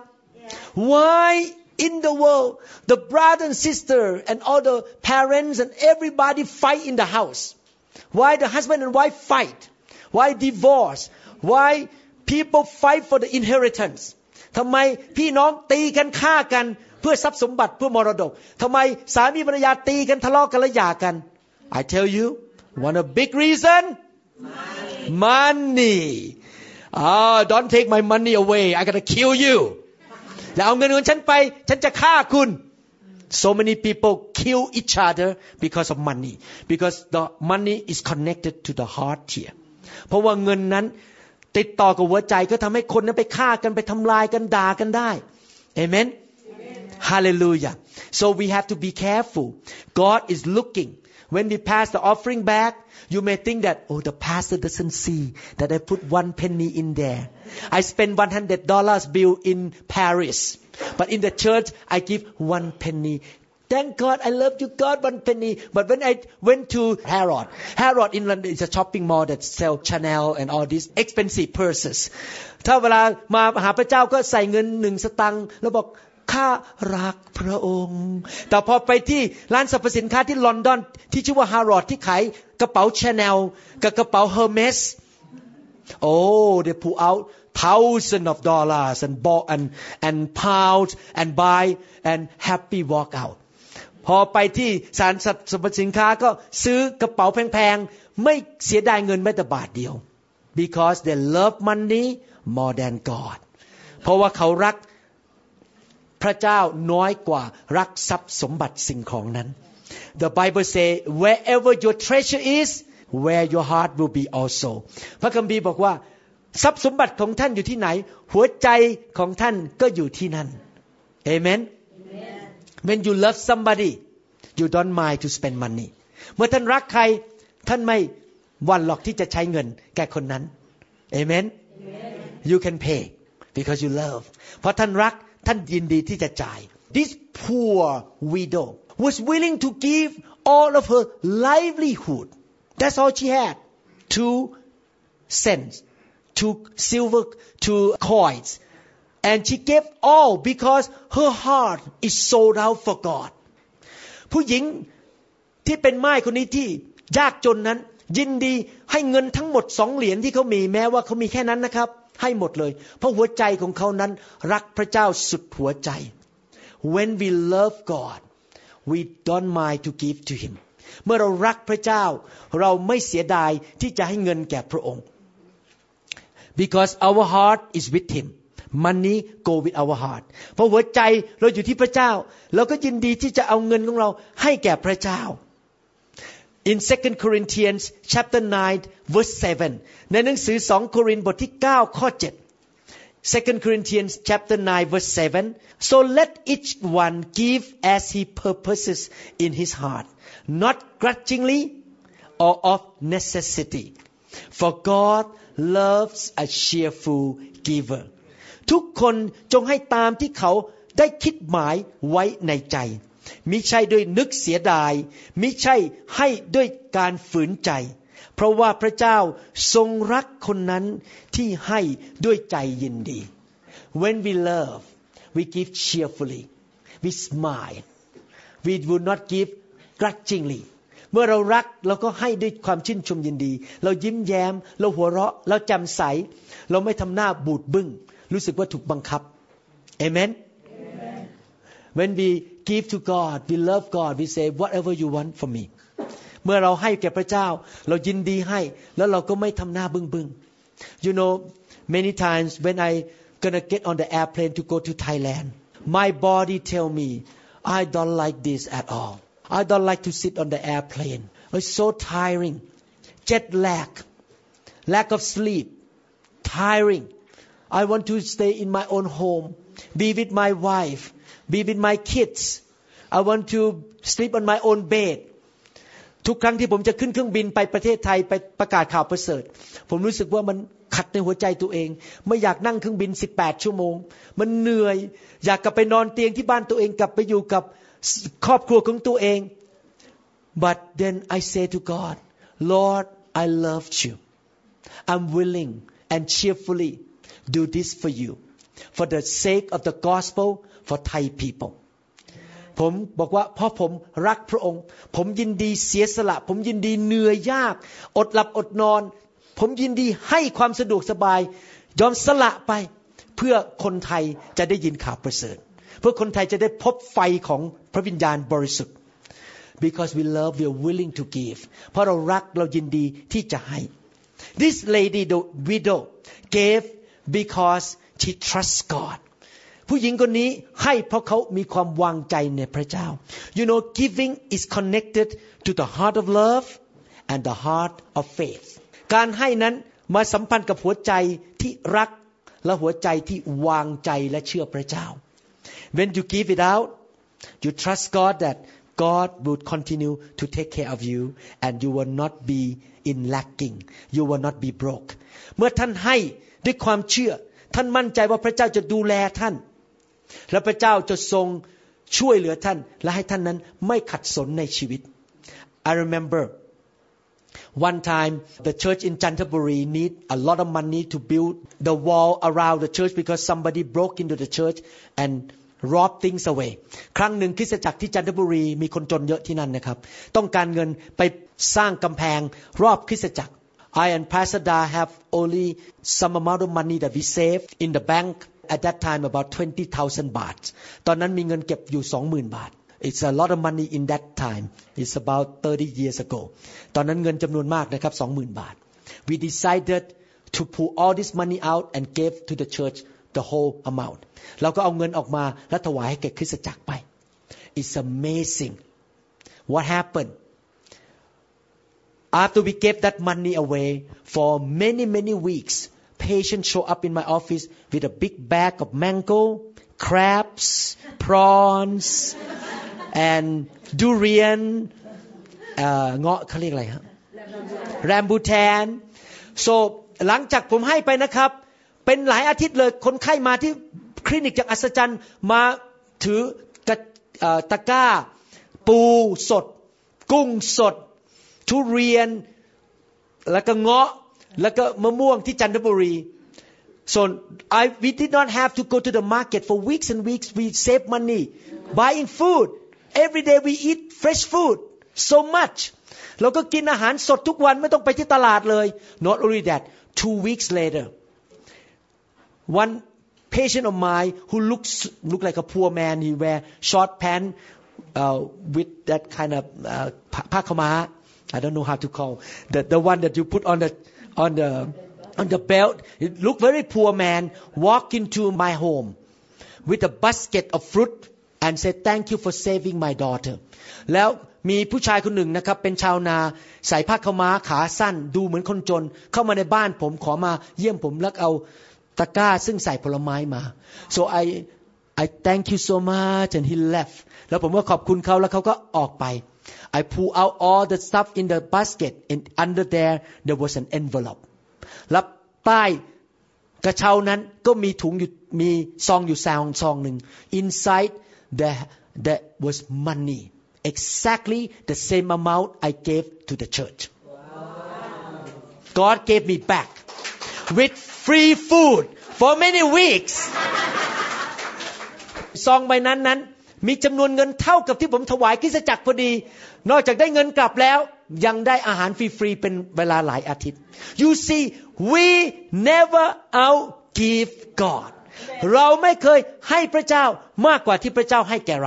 why in the world the brother and sister and all the parents and everybody fight in the house why the husband and wife fight why divorce why people fight for the inheritance ทำไมพี่น้องตีกันฆ่ากันเพื่อทรัพย์สมบัติเพื่อมรดกทำไมสามีภรรยาตีกันทะเลาะกันและหย่ากัน I tell you one a big reason money, money. Ah, don't take my money away I gotta kill you อย่าเอาเงินของฉันไปฉันจะฆ่าคุณ so many people kill each other because of money because the money is connected to the heart here เพราะว่าเงินนั้นติดต่อกับหัวใจก็ทำให้คนนั้นไปฆ่ากันไปทำลายกันด่ากันได้ Amen Hallelujah so we have to be careful God is looking when we pass the offering bag you may think that oh the pastor doesn't see that I put one penny in there I spend one hundred dollars bill in Paris but in the church I give one penny Thank God I love you God one penny but when I went to Harrods Harrods in London is a shopping mall that sell Chanel and all these expensive purses ถ้าเวลามาหาพระเจ้าก็ใส่เงินหนึ่งสตังค์แล้วบอกข้ารักพระองค์แต่พอไปที่ร้านสรรพสินค้าที่ลอนดอนที่ชื่อว่าฮาร์รอดที่ขายกระเป๋า Chanel กับกระเป๋า Hermes oh they pull out thousands of dollars and bought and and pounds and buy and happy walk out พอไปที่สถานสรรพสินค้าก็ซื้อกระเป๋าแพงๆไม่เสียดายเงินแม้แต่บาทเดียว because they love money more than God เพราะว่าเขารักพระเจ้าน้อยกว่ารักทรัพย์สมบัติสิ่งของนั้น The Bible say wherever your treasure is where your heart will be also พระคัมภีร์บอกว่าทรัพย์สมบัติของท่านอยู่ที่ไหนหัวใจของท่านก็อยู่ที่นั่น Amen When you love somebody you don't mind to spend money เมื่อท่านรักใครท่านไม่หวั่นหรอกที่จะใช้เงินแก่คนนั้น Amen You can pay because you love เพราะท่านรักท่านยินดีที่จะจ่าย This poor widow was willing to give all of her livelihood That's all she had two cents two silver two coins and she gave all because her heart is sold out for God ผู้หญิงที่เป็นม่ายคนนี้ที่ยากจนนั้นยินดีให้เงินทั้งหมดสองเหรียญที่เขามีแม้ว่าเขามีแค่นั้นนะครับให้หมดเลยเพราะหัวใจของเขานั้นรักพระเจ้าสุดหัวใจ When we love God we don't mind to give to Him เมื่อเรารักพระเจ้าเราไม่เสียดายที่จะให้เงินแก่พระองค์ Because our heart is with Him Money go with our heart เพราะหัวใจเราอยู่ที่พระเจ้าเราก็ยินดีที่จะเอาเงินของเราให้แก่พระเจ้า In Second Corinthians chapter nine verse seven ในหนังสือสองโครินธ์บทที่เก้าข้อเจ็ด Second Corinthians chapter nine verse seven So let each one give as he purposes in his heart not grudgingly or of necessity for God loves a cheerful giver ทุกคนจงให้ตามที่เขาได้คิดหมายไว้ในใจมิใช่ด้วยนึกเสียดายมิใช่ให้ด้วยการฝืนใจเพราะว่าพระเจ้าทรงรักคนนั้นที่ให้ด้วยใจยินดี When we love we give cheerfully we smile we will not give grudgingly เมื่อเรารักเราก็ให้ด้วยความชื่นชมยินดีเรายิ้มแย้มเราหัวเราะเราแจ่มใสเราไม่ทำหน้าบูดบึ้งรู้สึกว่าถูกบังคับ Amen When we give to God we love God we say whatever you want for me เมื่อเราให้แก่พระเจ้าเรายินดีให้แล้วเราก็ไม่ทำหน้าบึ้งบึ้ง You know many times when I gonna get on the airplane to go to Thailand my body tell me I don't like this at all I don't like to sit on the airplane it's so tiring jet lag lack of sleep tiring I want to stay in my own home be with my wife be with my kids I want to sleep on my own bed ทุกครั้งที่ผมจะขึ้นเครื่องบินไปประเทศไทยไปประกาศข่าวประเสริฐผมรู้สึกว่ามันขัดในหัวใจตัวเองไม่อยากนั่งเครื่องบินสิบแปดชั่วโมงมันเหนื่อยอยากกลับไปนอนเตียงที่บ้านตัวเองกลับไปอยู่กับครอบครัวของตัวเอง But then I say to God Lord I loved you I'm willing and cheerfully do this for you for the sake of the gospel for Thai people ผมบอกว่าเพราะผมรักพระองค์ผมยินดีเสียสละผมยินดีเหนื่อยยากอดหลับอดนอนผมยินดีให้ความสะดวกสบายยอมสละไปเพื่อคนไทยจะได้ยินข่าวประเสริฐเพื่อคนไทยจะได้พบไฟของพระวิญญาณบริสุทธิ์ because we love we are willing to give เพราะเรารักเรายินดีที่จะให้ This lady the widow gave because she trusts God ผู้หญิงคนนี้ให้เพราะเขามีความวางใจในพระเจ้า You know giving is connected to the heart of love and the heart of faith การให้นั้นมาสัมพันธ์กับหัวใจที่รักและหัวใจที่วางใจและเชื่อพระเจ้า When you give it out you trust God that God will continue to take care of you and you will not be in lacking you will not be broke เมื่อท่านให้ด้วยความเชื่อท่านมั่นใจว่าพระเจ้าจะดูแลท่านและพระเจ้าจะทรงช่วยเหลือท่านและให้ท่านนั้นไม่ขัดสนในชีวิต I remember one time the church in Chantaburi need a lot of money to build the wall around the church because somebody broke into the church and rob things away ครั้งหนึ่งคริสตจักรที่จันทบุรีมีคนจนเยอะที่นั่นนะครับต้องการเงินไปสร้างกำแพงรอบคริสตจักร I and Pastor Da have only some amount of money that we saved in the bank at that time about twenty thousand baht ตอนนั้นมีเงินเก็บอยู่ สองหมื่น บาท It's a lot of money in that time It's about thirty years ago ตอนนั้นเงินจำนวนมากนะครับ สองหมื่น บาท We decided to pull all this money out and give to the church the whole amount เราก็เอาเงินออกมาและถวายให้แก่คริสตจักรไป It's amazing what happened after we gave that money away for many many weeks patients show up in my office with a big bag of mango crabs prawns and durian เอ่อเงาะเขาเรียกอะไรฮะ rambutan so หลังจากผมให้ไปนะครับเป็นหลายอาทิตย์เลยคนไข้มาที่คลินิกอย่างอัศจรรย์มาถือกระตะกร้าปูสดกุ้งสดทุเรียนแล้วก็เงาะแล้วก็มะม่วงที่จันทบุรี so I we did not have to go to the market for weeks and weeks we save money buying food every day we eat fresh food so much เราก็กินอาหารสดทุกวันไม่ต้องไปที่ตลาดเลย not only that two weeks later one patient of mine who looks look like a poor man he wear short pants uh, with that kind of uh, ผ้าขาวม้า I don't know how to call the the one that you put on the on the on the belt it look very poor man walk into my home with a basket of fruit and said thank you for saving my daughter แล้วมีผู้ชายคนหนึ่งนะครับเป็นชาวนาใส่ผ้าขาวม้าขาสั้นดูเหมือนคนจนเข้ามาในบ้านผมขอมาเยี่ยมผมแล้วเอาตะกร้าซึ่งใส่ผลไม้มา so I I thank you so much and he left แล้วผมก็ขอบคุณเขาแล้วเขาก็ออกไป I pull out all the stuff in the basket and under there there was an envelope แล้วใต้กระเช้านั้นก็มีถุงอยู่มีซองอยู่ซองซองหนึ่ง inside there there was money exactly the same amount I gave to the church God gave me back with free food for many weeks ซองใบนั้นนั้นมีจำนวนเงินเท่ากับที่ผมถวายคริสตจักรพอดีนอกจากได้เงินกลับแล้วยังได้อาหารฟรีๆเป็นเวลาหลายอาทิตย์ You see we never outgive God เราไม่เคยให้พระเจ้ามากกว่าที่พระเจ้าให้แก่เรา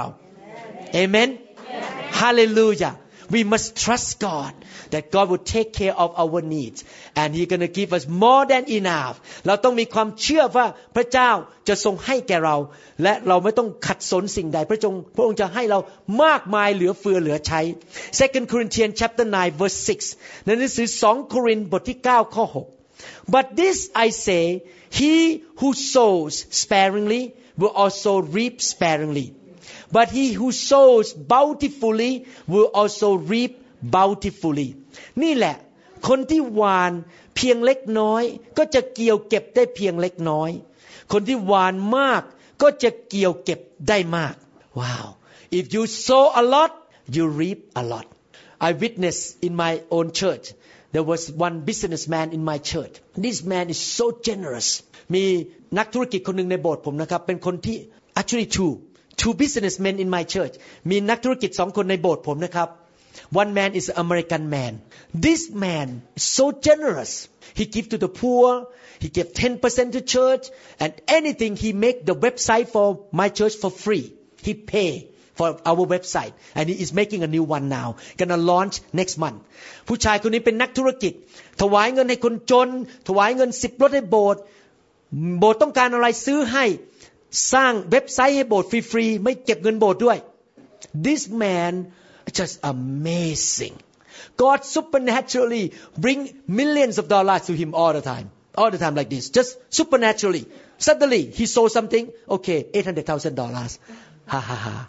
Amen Hallelujah We must trust God that God will take care of our needs and He's going to give us more than enough เราต้องมีความเชื่อว่าพระเจ้าจะทรงให้แก่เราและเราไม่ต้องขัดสนสิ่งใดพระองค์พระองค์จะให้เรามากมายเหลือเฟือเหลือใช้ Second Corinthians chapter nine verse six ในหนังสือสองโครินธ์บทที่เก้าข้อหก But this I say he who sows sparingly will also reap sparingly But he who sows bountifully will also reap bountifully นี่แหละคนที่หว่านเพียงเล็กน้อยก็จะเกี่ยวเก็บได้เพียงเล็กน้อยคนที่หว่านมากก็จะเกี่ยวเก็บได้มาก Wow If you sow a lot you reap a lot I witnessed in my own church there was one businessman in my church This man is so generous มีนักธุรกิจคนหนึ่งในโบสถ์ผมนะครับเป็นคนที่ actually two two businessmen in my church มีนักธุรกิจสองคนในโบสถ์ผมนะครับ One man is an American man This man is so generous He give to the poor He give ten percent to church and anything he make the website for my church for free He pay for our website and he is making a new one now gonna launch next month ผู้ชายคนนี้เป็นนักธุรกิจถวายเงินให้คนจนถวายเงินสิบรถให้โบสถ์โบสถ์ต้องการอะไรซื้อให้สร้างเว็บไซต์ให้โบสถ์ฟรีๆไม่เก็บเงินโบสถ์ด้วย This man just amazing God supernaturally bring millions of dollars to him all the time all the time like this just supernaturally suddenly he sold something okay eight hundred thousand dollars ha ha ha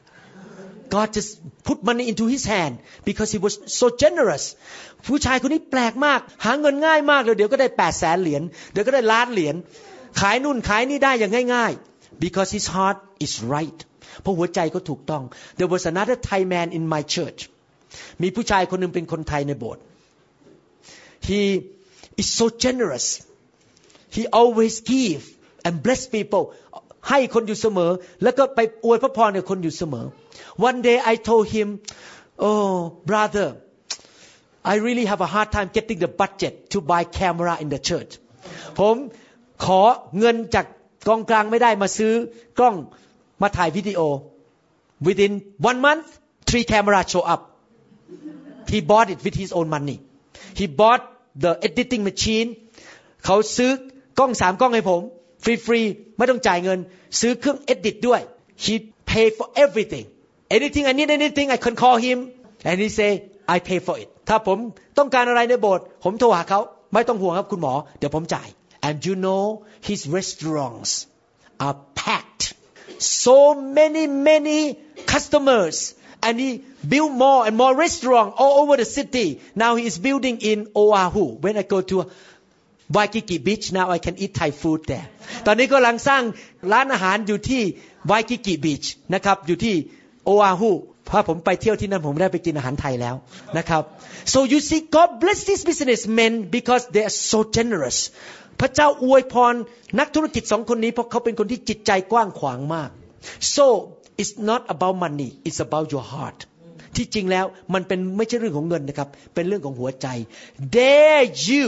God just put money into his hand because he was so generous ผู้ชายคนนี้แปลกมากหาเงินง่ายมากเลยเดี๋ยวก็ได้แปดแสนเหรียญเดี๋ยวก็ได้ล้านเหรียญขายนู่นขายนี่ได้อย่างง่ายๆ because his heart is right เพราะหัวใจเขาถูกต้อง There was another Thai man in my church มีผู้ชายคนนึงเป็นคนไทยในโบสถ์ He is so generous He always give and bless people ให้คนอยู่เสมอแล้วก็ไปอวยพระพรกับคนอยู่เสมอ One day I told him oh brother I really have a hard time getting the budget to buy camera in the church ผมขอเงินจากกองกลางไม่ได้มาซื้อกล้องมาถ่ายวิดีโอ Within one month three cameras show up He bought it with his own money He bought the editing machine เขาซื้อกล้องสามกล้องให้ผมฟรีๆไม่ต้องจ่ายเงินซื้อเครื่อง edit ด้วย He paid for everything anything I need anything I can call him and he say I pay for it ถ้าผมต้องการอะไรในโบสถ์ผมโทรหาเขาไม่ต้องห่วงครับคุณหมอเดี๋ยวผมจ่าย and you know his restaurants are packed so many many customers and he built more and more restaurants all over the city now he is building in Oahu when I go to Waikiki Beach now I can eat Thai food there ตอนนี้กำลังสร้างร้านอาหารอยู่ที่ Waikiki Beach นะครับอยู่ที่ Oahu พอผมไปเที่ยวที่นั่นผมได้ไปกินอาหารไทยแล้วนะครับ so you see God bless these businessmen because they are so generous พระเจ้าอวยพรนักธุรกิจสองคนนี้เพราะเขาเป็นคนที่จิตใจกว้างขวางมาก so it's not about money it's about your heart ที่จริงแล้วมันเป็นไม่ใช่เรื่องของเงินนะครับเป็นเรื่องของหัวใจ dare you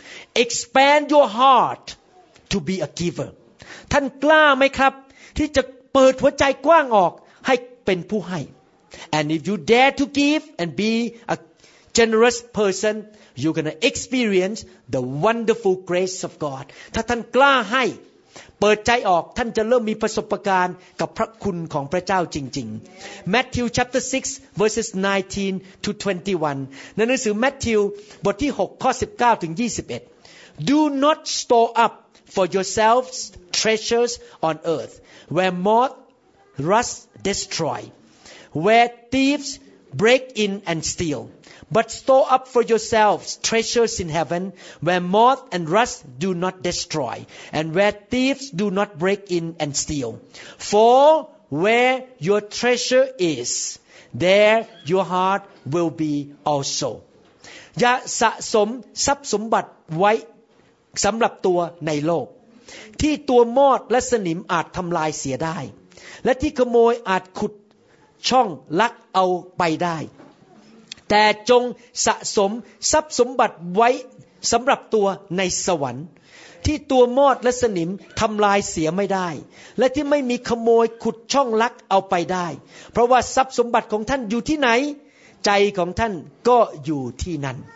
expand your heart to be a giver ท่านกล้าไหมครับที่จะเปิดหัวใจกว้างออกให้เป็นผู้ให้ and if you dare to give and be a generous person you're going to experience the wonderful grace of God ถ้าท่านกล้าให้เปิดใจออกท่านจะเริ่มมีประสบการณ์กับพระคุณของพระเจ้าจริงๆ Matthew chapter six verses nineteen to twenty-one ในหนังสือ Matthew บทที่หกข้อสิบเก้าถึงยี่สิบเอ็ด Do not store up for yourselves treasures on earth where moth rust destroy where thieves break in and steal but store up for yourselves treasures in heaven where moth and rust do not destroy and where thieves do not break in and steal for where your treasure is there your heart will be also อย่าสะสมทรัพย์สมบัติไว้สำหรับตัวในโลกที่ตัวมอดและสนิมอาจทำลายเสียได้และที่ขโมยอาจขุดช่องลักเอาไปได้แต่จงสะสมทรัพย์สมบัติไว้สำหรับตัวในสวรรค์ที่ตัวมอดและสนิมทำลายเสียไม่ได้และที่ไม่มีขโมยขุดช่องลักเอาไปได้เพราะว่าทรัพย์สมบัติของท่านอยู่ที่ไหนใจของท่านก็อยู่ที่นั่น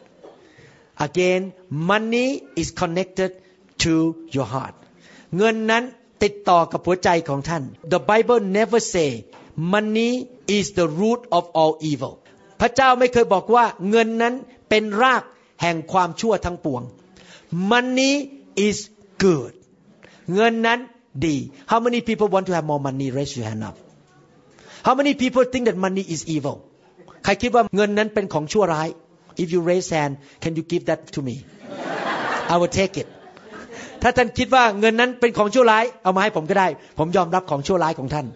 Again money is connected to your heart เงินนั้นติดต่อกับหัวใจของท่าน The Bible never say money is the root of all evil พระเจ้าไม่เคยบอกว่าเงินนั้นเป็นรากแห่งความชั่วทั้งปวง Money is good เงินนั้นดี How many people want to have more money? Raise your hand up. How many people think that money is evil? ใครคิดว่าเงินนั้นเป็นของชั่วร้าย If you raise hand, can you give that to me? I will take it. ถ้าท่านคิดว่าเงินนั้นเป็นของชั่วร้ายเอามาให้ผมก็ได้ผมยอมรับของชั่วร้ายของท่าน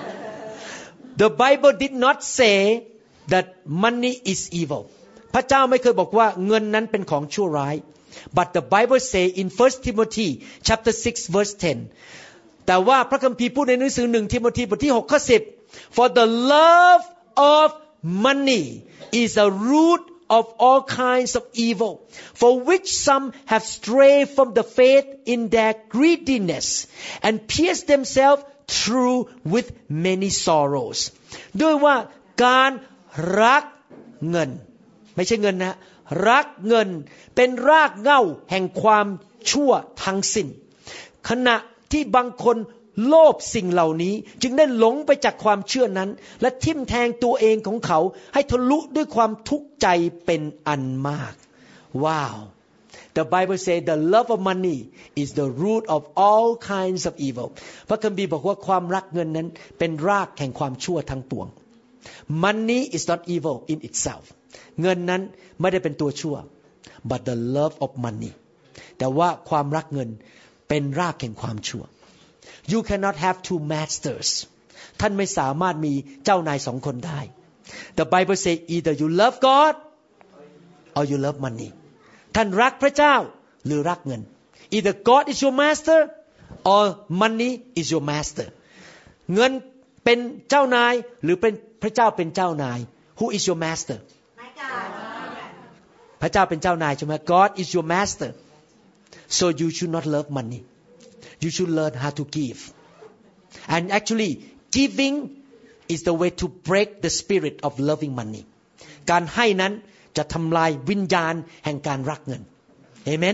The Bible did not say that money is evil พระเจ้าไม่เคยบอกว่าเงินนั้นเป็นของชั่วร้าย but the Bible say in First Timothy chapter six verse ten แต่ว่าพระคัมภีร์พูดในหนังสือหนึ่งทิโมธีบทที่หกข้อสิบ for the love of money is a root of all kinds of evil for which some have strayed from the faith in their greediness and pierced themselves through with many sorrows ด้วยว่าการรักเงินไม่ใช่เงินนะรักเงินเป็นรากเหง้าแห่งความชั่วทั้งสิ้นขณะที่บางคนโลภสิ่งเหล่านี้จึงได้หลงไปจากความเชื่อนั้นและทิ่มแทงตัวเองของเขาให้ทะลุด้วยความทุกข์ใจเป็นอันมากว้าว The Bible says the love of money is the root of all kinds of evil พระคัมภีร์บอกว่าความรักเงินนั้นเป็นรากแห่งความชั่วทั้งปวง Money is not evil in itself เงินนั้นไม่ได้เป็นตัวชั่ว but the love of money แต่ว่าความรักเงินเป็นรากแห่งความชั่ว You cannot have two masters ท่านไม่สามารถมีเจ้านายสองคนได้ The Bible says either you love God or you love money ท่านรักพระเจ้าหรือรักเงิน Either God is your master or money is your master เงินเป็นเจ้านายหรือเป็นพระเจ้าเป็นเจ้านาย Who is your master พระเจ้าเป็นเจ้านายใช่ไหม God is your master so you should not love money you should learn how to give and actually giving is the way to break the spirit of loving money การให้นั้นจะทำลายวิญญาณแห่งการรักเงิน Amen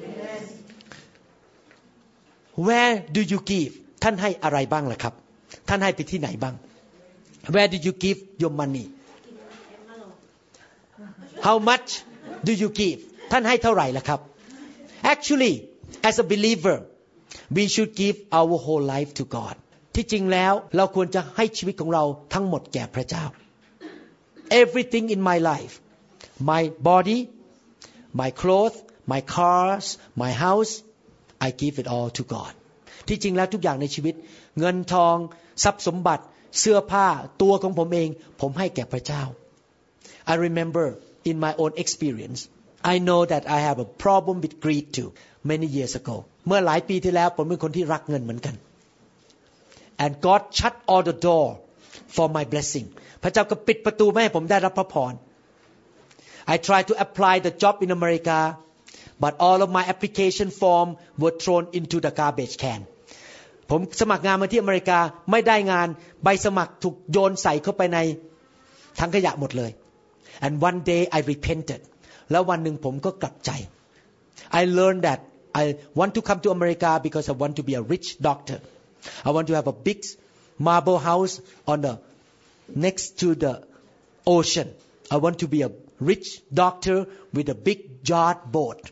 Where do you give ท่านให้อะไรบ้างล่ะครับท่านให้ไปที่ไหนบ้าง Where do you give your money How much do you give ท่านให้เท่าไหร่ล่ะครับ Actually as a believer we should give our whole life to God ที่จริงแล้วเราควรจะให้ชีวิตของเราทั้งหมดแก่พระเจ้า Everything in my life my body my clothes my cars my house I give it all to God ที่จริงแล้วทุกอย่างในชีวิตเงินทองทรัพย์สมบัติเสื้อผ้าตัวของผมเองผมให้แก่พระเจ้า I remember in my own experience I know that I have a problem with greed too many years ago เมื่อหลายปีที่แล้วผมเป็นคนที่รักเงินเหมือนกัน and God shut all the door for my blessing พระเจ้าก็ปิดประตูไม่ให้ผมได้รับพระพร I tried to apply the job in America but all of my application form were thrown into the garbage can ผมสมัครงานมาที่อเมริกาไม่ได้งานใบสมัครถูกโยนใส่เข้าไปในถังขยะหมดเลย and one day I repented แล้ววันหนึ่งผมก็กลับใจ I learned that I want to come to America because I want to be a rich doctor I want to have a big marble house on the next to the ocean I want to be a rich doctor with a big yacht boat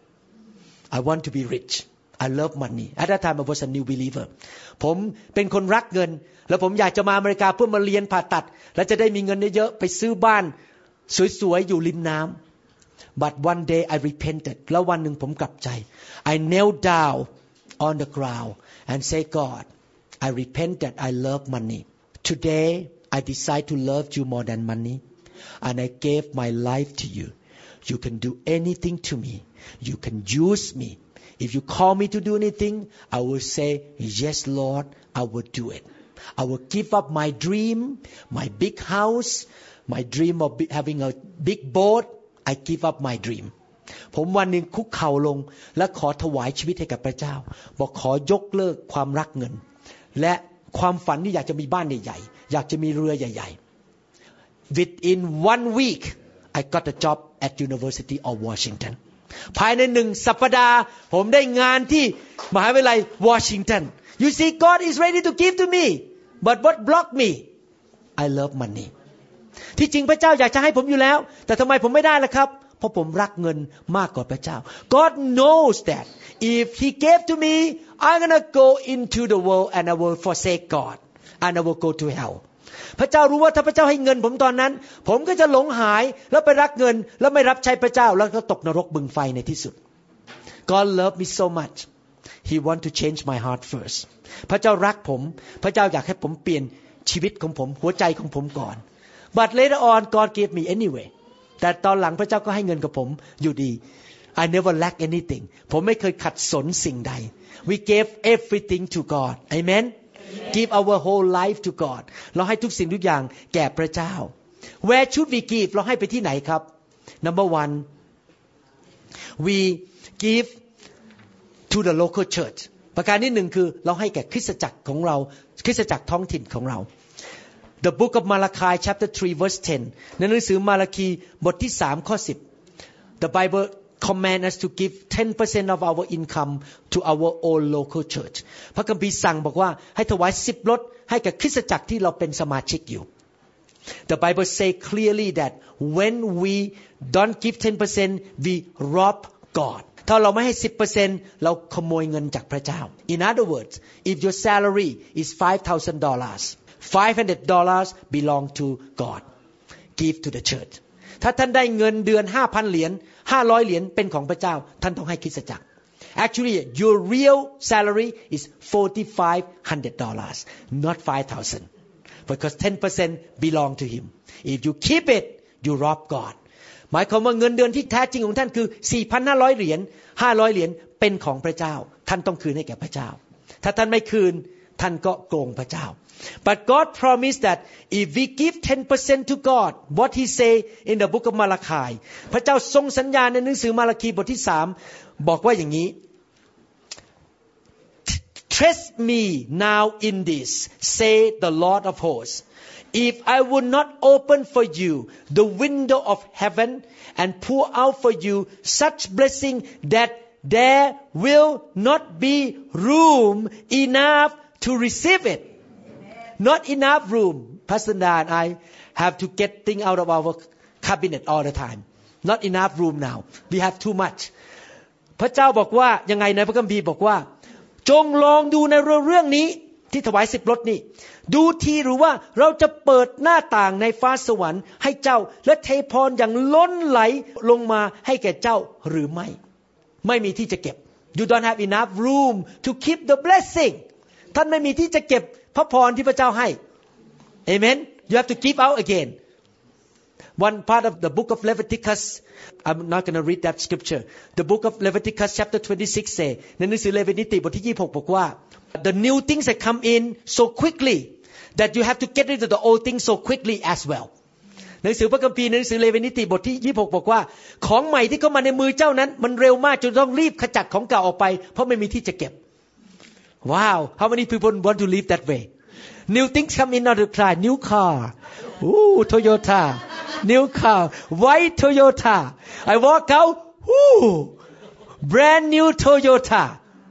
I want to be rich I love money at that time I was a new believer ผมเป็นคนรักเงินแล้วผมอยากจะมาอเมริกาเพื่อมาเรียนผ่าตัดและจะได้มีเงินเยอะๆไปซื้อบ้านสวยๆอยู่ริมน้ำ but one day I repented แล้ววันหนึ่งผมกลับใจ I knelt down on the ground and say God I repent that I love money today I decide to love you more than money and I gave my life to you you can do anything to me you can use me if you call me to do anything I will say yes Lord I will do it I will give up my dream my big house my dream of having a big boat I give up my dream ผมวันหนึ่งคุกเข่าลงและขอถวายชีวิตให้กับพระเจ้าบอกขอยกเลิกความรักเงินและความฝันที่อยากจะมีบ้านใหญ่ๆอยากจะมีเรือใหญ่ๆ within one week I got a job at University of Washington ภายในหนึ่งสัปดาห์ผมได้งานที่มหาวิทยาลัยวอชิงตัน You see God is ready to give to me but what blocked me I love money ที่จริงพระเจ้าอยากจะให้ผมอยู่แล้วแต่ทำไมผมไม่ได้ล่ะครับเพราะผมรักเงินมากกว่าพระเจ้า God knows that if He gave to me I'm gonna go into the world and I will forsake God and I will go to hell พระเจ้ารู้ว่าถ้าพระเจ้าให้เงินผมตอนนั้นผมก็จะหลงหายแล้วไปรักเงินแล้วไม่รับใช้พระเจ้าแล้วก็ตกนรกบึงไฟในที่สุด God love me so much He want to change my heart first พระเจ้ารักผมพระเจ้าอยากให้ผมเปลี่ยนชีวิตของผมหัวใจของผมก่อน but later on God gave me anyway แต่ตอนหลังพระเจ้าก็ให้เงินกับผมอยู่ดี I never lack anything ผมไม่เคยขัดสนสิ่งใด We gave everything to God Amen Give our whole life to God เราให้ทุกสิ่งทุกอย่างแก่พระเจ้า Where should we give เราให้ไปที่ไหนครับ Number one we give to the local church ประการที่หนึ่งคือเราให้แก่คริสตจักรของเราคริสตจักรท้องถิ่นของเรา The book of Malachi chapter three verse ten ในหนังสือมาราคีบทที่สามข้อสิบ The Bible command us to give ten percent of our income to our own local church พระคัมภีร์สั่งบอกว่าให้ถวายสิบลดให้กับคริสตจักรที่เราเป็นสมาชิกอยู่ The Bible say clearly that when we don't give ten percent we rob God ถ้าเราไม่ให้ สิบเปอร์เซ็นต์ เราขโมยเงินจากพระเจ้า In other words if your salary is five thousand dollars five hundred dollars belong to God give to the church ถ้าท่านได้เงินเดือน ห้าพัน เหรียญห้าร้อยเหรียญเป็นของพระเจ้าท่านต้องให้คริสตจักร Actually your real salary is forty-five hundred dollars not five thousand because ten percent belong to him if you keep it you rob God หมายความว่าเงินเดือนที่แท้จริงของท่านคือ สี่พันห้าร้อย เหรียญห้าร้อยเหรียญเป็นของพระเจ้าท่านต้องคืนให้แก่พระเจ้าถ้าท่านไม่คืนท่านก็โกงพระเจ้า But God promised that if we give ten percent to God what He say in the book of Malachi พระเจ้าทรงสัญญาในหนังสือมาระคีบทที่สามบอกว่าอย่างนี้ Trust me now in this say the Lord of hosts if I would not open for you the window of heaven and pour out for you such blessing that there will not be room enough to receive it not enough room Pastor Da and I have to get things out of our cabinet all the time not enough room now we have too much พระเจ้าบอกว่ายังไงในพระคัมภีร์บอกว่าจงลองดูในเรื่องนี้ที่ถวายสิบรถนี่ดูทีหรือว่าเราจะเปิดหน้าต่างในฟ้าสวรรค์ให้เจ้าและเทพรอย่างล้นไหลลงมาให้แก่เจ้าหรือไม่ไม่มีที่จะเก็บ You don't have enough room to keep the blessing ท่านไม่มีที่จะเก็บพระพรที่พระเจ้าให้ Amen You have to give out again One part of the book of Leviticus I'm not going to read that scripture The book of Leviticus chapter twenty-six say ในหนังสือเลวีนิติบทที่ยี่สิบหกบอกว่า The new things that come in so quickly that you have to get rid of the old things so quickly as well หนังสือพระคัมภีร์ในหนังสือเลวีนิติบทที่ยี่สิบหกบอกว่าของใหม่ที่เข้ามาในมือเจ้านั้นมันเร็วมากจนต้องรีบขจัดของเก่าออกไปเพราะไม่มีที่จะเก็บ Wow how many people want to live that way New things come in all the time new car Ooh Toyota new car white Toyota I walk out Ooh brand new Toyota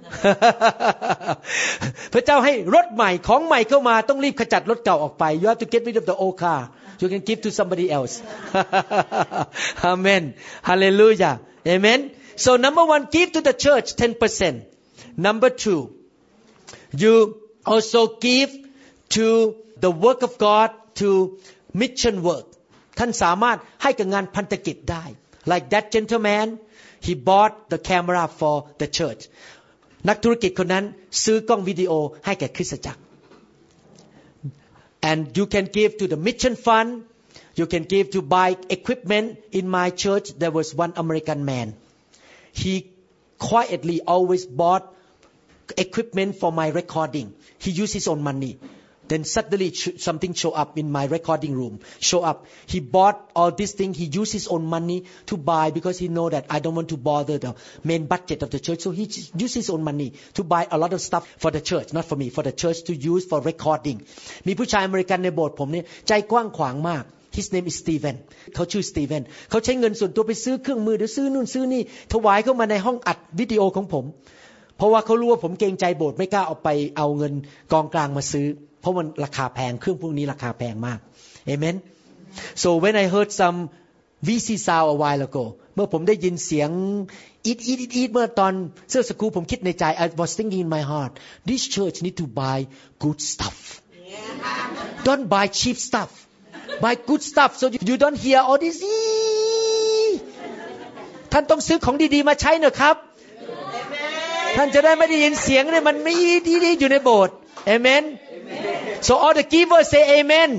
พระเจ้าให้รถใหม่ของใหม่เข้ามาต้องรีบขจัดรถเก่าออกไป You have to get rid of the old car You can give to somebody else Amen Hallelujah Amen So number one give to the church ten percent Number two you also give to the work of God to mission work ท่านสามารถให้กับงานพันธกิจได้ Like that gentleman he bought the camera for the church นักธุรกิจคนนั้นซื้อกล้องวิดีโอให้แก่คริสตจักร And you can give to the mission fund you can give to buy equipment in my church there was one American man he quietly always bought equipment for my recording he used his own money Then suddenly something show up in my recording room. Show up. He bought all these things. He used his own money to buy because he know that I don't want to bother the main budget of the church. So he used his own money to buy a lot of stuff for the church, not for me, for the church to use for recording. มีผู้ชายอเมริกันในโบสถ์ผมเนี่ยใจกว้างขวางมาก His name is Stephen. เขาชื่อ Stephen. เขาใช้เงินส่วนตัวไปซื้อเครื่องมือหรือซื้อนู่นซื้อนี่ถวายเข้ามาในห้องอัดวิดีโอของผมเพราะว่าเขารู้ว่าผมเกรงใจโบสถ์ไม่กล้าเอาไปเอาเงินกองกลางมาซื้อเพราะมันราคาแพงเครื่องพวกนี้ราคาแพงมาก Amen So when I heard some วี ซี sound a while ago เมื่อผมได้ยินเสียงอีดอีดอีดเมื่อตอนเสื้อสกูผมคิดในใจ I was thinking in my heart this church need to buy good stuff Don't buy cheap stuff buy good stuff so you don't hear all this ท่านต้องซื้อของดีๆมาใช้หน่อยครับท่านจะได้ไม่ได้ยินเสียงเนี่ยมันไม่ดีๆอยู่ในโบสถ์ Amen So all the givers say amen.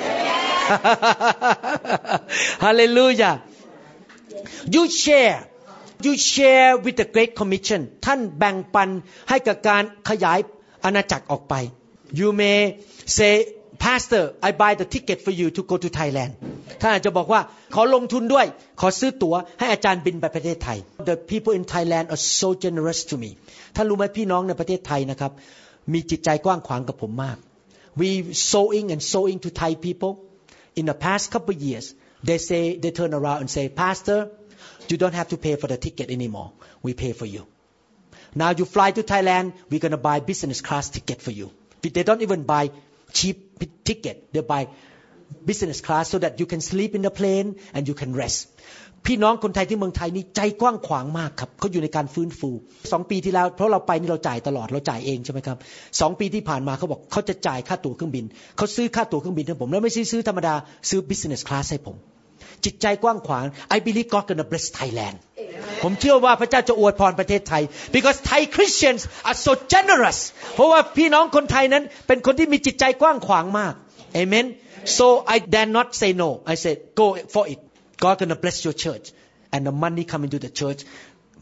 Hallelujah. You share. You share with the Great Commission. ท่านแบ่งปันให้กับการขยายอาณาจักรออกไป You may say, Pastor, I buy the ticket for you to go to Thailand. ท่านอาจจะบอกว่าขอลงทุนด้วยขอซื้อตั๋วให้อาจารย์บินไปประเทศไทย The people in Thailand are so generous to me. ท่านรู้ไหมพี่น้องในประเทศไทยนะครับมีจิตใจกว้างขวางกับผมมากWe sowing and sowing to Thai people. In the past couple of years, they say they turn around and say, Pastor, you don't have to pay for the ticket anymore. We pay for you. Now you fly to Thailand, we're gonna buy business class ticket for you. They don't even buy cheap ticket. They buy business class so that you can sleep in the plane and you can rest. พี่น้องคนไทยที่เมืองไทยนี่ใจกว้างขวางมากครับเขาอยู่ในการฟื้นฟูสองปีที่แล้วเพราะเราไปนี่เราจ่ายตลอดเราจ่ายเองใช่ไหมครับสองปีที่ผ่านมาเขาบอกเขาจะจ่ายค่าตั๋วเครื่องบินเขาซื้อค่าตั๋วเครื่องบินให้ผมแล้วไม่ใช่ซื้อธรรมดาซื้อ business class ให้ผมจิตใจกว้างขวาง I believe God gonna bless Thailand ผมเชื่อว่าพระเจ้าจะอวยพรประเทศไทย because Thai Christians are so generous เพราะว่าพี่น้องคนไทยนั้นเป็นคนที่มีจิตใจกว้างขวางมาก Amen so I dare not say no I said go for it God gonna bless your church and the money come into the church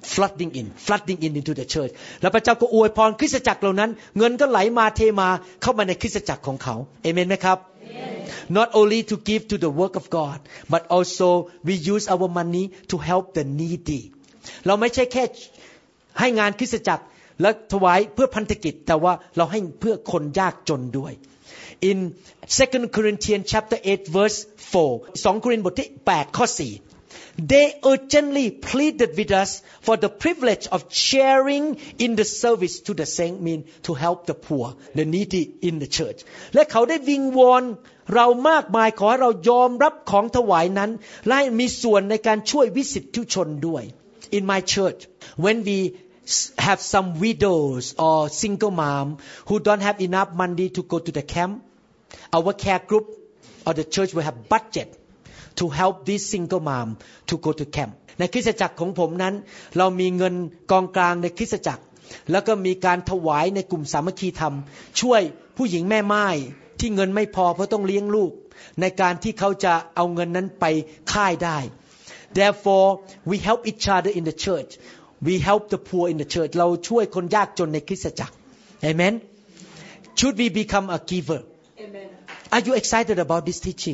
flooding in flooding in into the church แล้วพระเจ้าก็อวยพรคริสตจักรเหล่านั้นเงินก็ไหลมาเทมาเข้ามาในคริสตจักรของเขาเอเมนไหมครับ Not only to give to the work of God but also we use our money to help the needy เราไม่ใช่แค่ให้งานคริสตจักรและถวายเพื่อพันธกิจแต่ว่าเราให้เพื่อคนยากจนด้วย In Second Corinthians chapter eight verse four สองโครินธ์บทที่แปดข้อสี่ They urgently pleaded with us for the privilege of sharing in the service to the saints, mean to help the poor, the needy in the church. และเขาได้วิงวอนเรามากมายขอให้เรายอมรับของถวายนั้นและมีส่วนในการช่วยวิสิทธิชนด้วย In my church, when we have some widows or single mom who don't have enough money to go to the camp, our care group or the church will have budget to help this single mom to go to camp ในคริสตจักรของผมนั้นเรามีเงินกองกลางในคริสตจักรแล้วก็มีการถวายในกลุ่มสามัคคีธรรมช่วยผู้หญิงแม่ม่ายที่เงินไม่พอเพราะต้องเลี้ยงลูกในการที่เขาจะเอาเงินนั้นไปค่ายได้ Therefore we help each other in the church we help the poor in the church เราช่วยคนยากจนในคริสตจักร Amen Should we become a giver Amen Are you excited about this teaching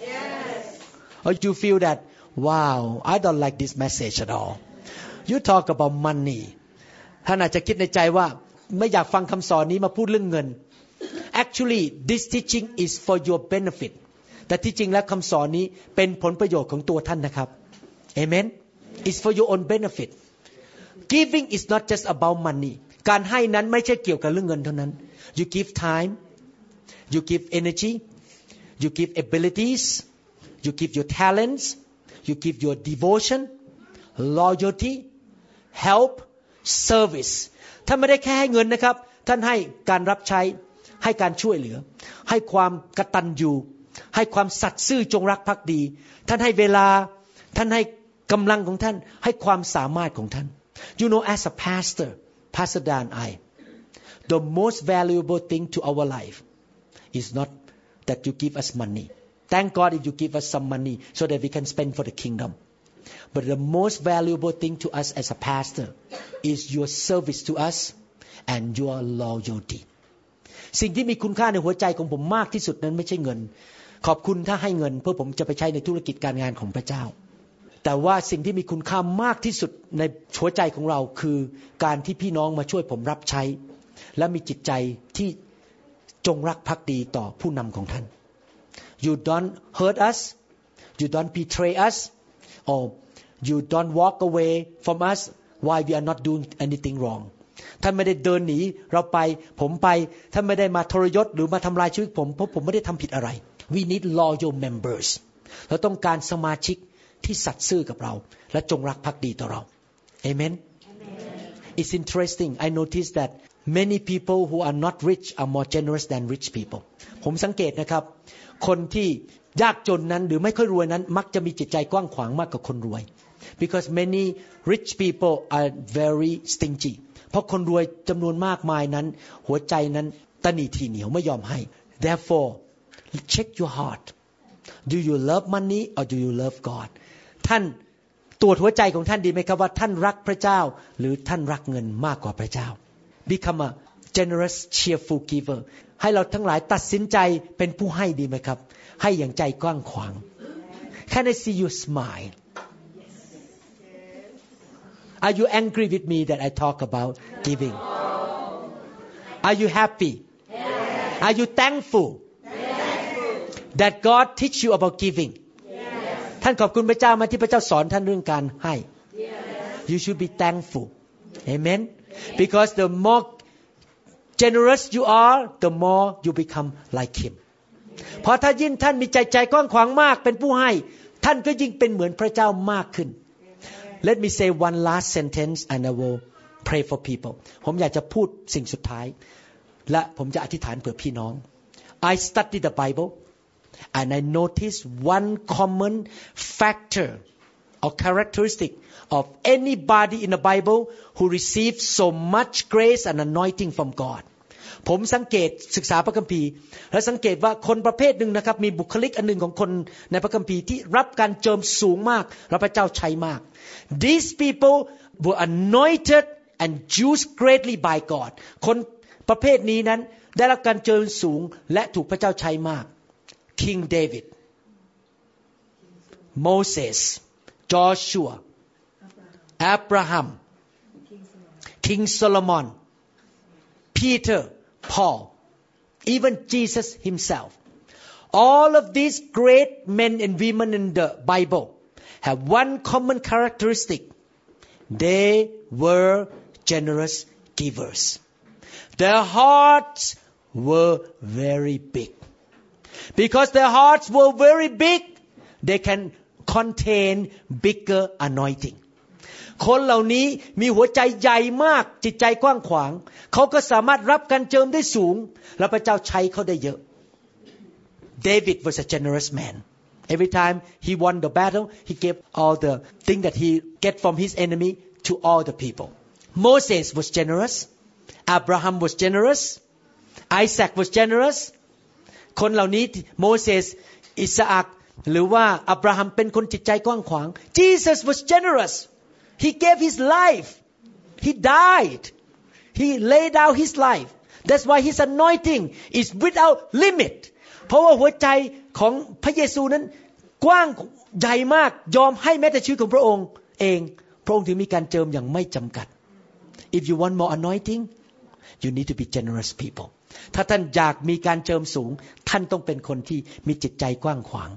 Yes Or you feel that wow I don't like this message at all You talk about money ท่านอาจจะคิดในใจว่าไม่อยากฟังคำสอนนี้มาพูดเรื่องเงิน Actually this teaching is for your benefit แต่ที่จริงแล้วคำสอนนี้เป็นผลประโยชน์ของตัวท่านนะครับ Amen It's for your own benefit Giving is not just about money การให้นั้นไม่ใช่เกี่ยวกับเรื่องเงินเท่านั้น You give time You give energy You give abilities You give your talents You give your devotion loyalty help service ท่านไม่ได้แค่ให้เงินนะครับท่านให้การรับใช้ให้การช่วยเหลือให้ความกตัญญูให้ความสัตย์ซื่อจงรักภักดีท่านให้เวลาท่านให้กำลังของท่านให้ความสามารถของท่าน You know as a pastor Pastor Dan I the most valuable thing to our life is not that you give us money Thank God if you give us some money so that we can spend for the kingdom. But the most valuable thing to us as a pastor is your service to us and your loyalty. สิ่งที่มีคุณค่าในหัวใจของผมมากที่สุดนั้นไม่ใช่เงินขอบคุณถ้าให้เงินเพื่อผมจะไปใช้ในธุรกิจการงานของพระเจ้าแต่ว่าสิ่งที่มีคุณค่ามากที่สุดในหัวใจของเราคือการที่พี่น้องมาช่วยผมรับใช้และมีจิตใจที่จงรักภักดีต่อผู้นำของท่านYou don't hurt us, you don't betray us, or you don't walk away from us while we are not doing anything wrong. ท่านไม่ได้เดินหนีเราไปผมไปท่านไม่ได้มาทรยศหรือมาทำลายชีวิตผมเพราะผมไม่ได้ทำผิดอะไร We need loyal members. เราต้องการสมาชิกที่สัตย์ซื่อกับเราและจงรักภักดีต่อเรา Amen. It's interesting. I noticed that many people who are not rich are more generous than rich people. ผมสังเกตนะครับคนที่ยากจนนั้นหรือไม่ค่อยรวยนั้นมักจะมีจิตใจกว้างขวางมากกว่าคนรวย because many rich people are very stingy เพราะคนรวยจำนวนมากมายนั้นหัวใจนั้นตนีทีเหนียวไม่ยอมให้ therefore check your heart do you love money or do you love God ท่านตรวจหัวใจของท่านดีไหมครับว่าท่านรักพระเจ้าหรือท่านรักเงินมากกว่าพระเจ้า become a generous cheerful giverให้เราทั้งหลายตัดสินใจเป็นผู้ให้ดีไหมครับให้อย่างใจกว้างขวาง Can I see you smile Are you angry with me that I talk about giving Are you happy Are you thankful that God teach you about giving ท่านขอบคุณพระเจ้าไหมที่พระเจ้าสอนท่านเรื่องการให้ You should be thankful Amen Because the more generous you are the more you become like him เพราะถ้ายิ่งท่านมีใจใจกว้างขวางมากเป็นผู้ให้ท่านก็ยิ่งเป็นเหมือนพระเจ้ามากขึ้น Let me say one last sentence and I will pray for people ผมอยากจะพูดสิ่งสุดท้ายและผมจะอธิษฐานเผื่อพี่น้อง I studied the Bible and I noticed one common factor or characteristic of anybody in the Bible who received so much grace and anointing from God ผมสังเกตศึกษาพระคัมภีร์และสังเกตว่าคนประเภทหนึ่งนะครับมีบุคลิกอันหนึ่งของคนในพระคัมภีร์ที่รับการเจิมสูงมากและพระเจ้าใช้มาก These people were anointed and used greatly by God คนประเภทนี้นั้นได้รับการเจิมสูงและถูกพระเจ้าใช้มาก King David Moses Joshua Abraham King Solomon Peter Paul even Jesus himself all of these great men and women in the Bible have one common characteristic they were generous givers their hearts were very big because their hearts were very big they can contain bigger anointing คนเหล่านี้มีหัวใจใหญ่มากจิตใจกว้างขวางเขาก็สามารถรับการเจิมได้สูงและพระเจ้าใช้เขาได้เยอะ David was a generous man every time he won the battle he gave all the thing that he get from his enemy to all the people Moses was generous Abraham was generous Isaac was generous คนเหล่านี้โมเสสอิสอัคหรือว่าอับราฮัมเป็นคนจิตใจกว้างขวาง Jesus was generous he gave his life he died he laid down his life that's why his anointing is without limit เพราะว่าหัวใจของพระเยซูนั้นกว้างใหญ่มากยอมให้แม้แต่ชีวิตของพระองค์เองพระองค์ถึงมีการเจิมอย่างไม่จำกัด if you want more anointing you need to be generous people ถ้าท่านอยากมีการเจิมสูงท่านต้องเป็นคนที่มีจิตใจกว้างขวาง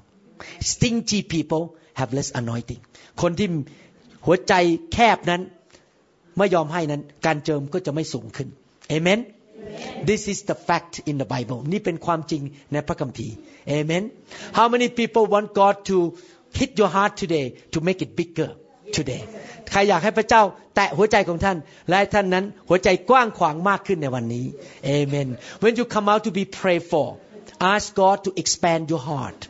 stingy people have less anointing คนที่หัวใจแคบนั้นไม่ยอมให้นั้นการเจิมก็จะไม่สูงขึ้น Amen This is the fact in the Bible นี่เป็นความจริงในพระคัมภีร์ Amen How many people want God to hit your heart today to make it bigger today ใครอยากให้พระเจ้าแตะหัวใจของท่านและท่านนั้นหัวใจกว้างขวางมากขึ้นในวันนี้ Amen When you come out to be prayed for ask God to expand your heart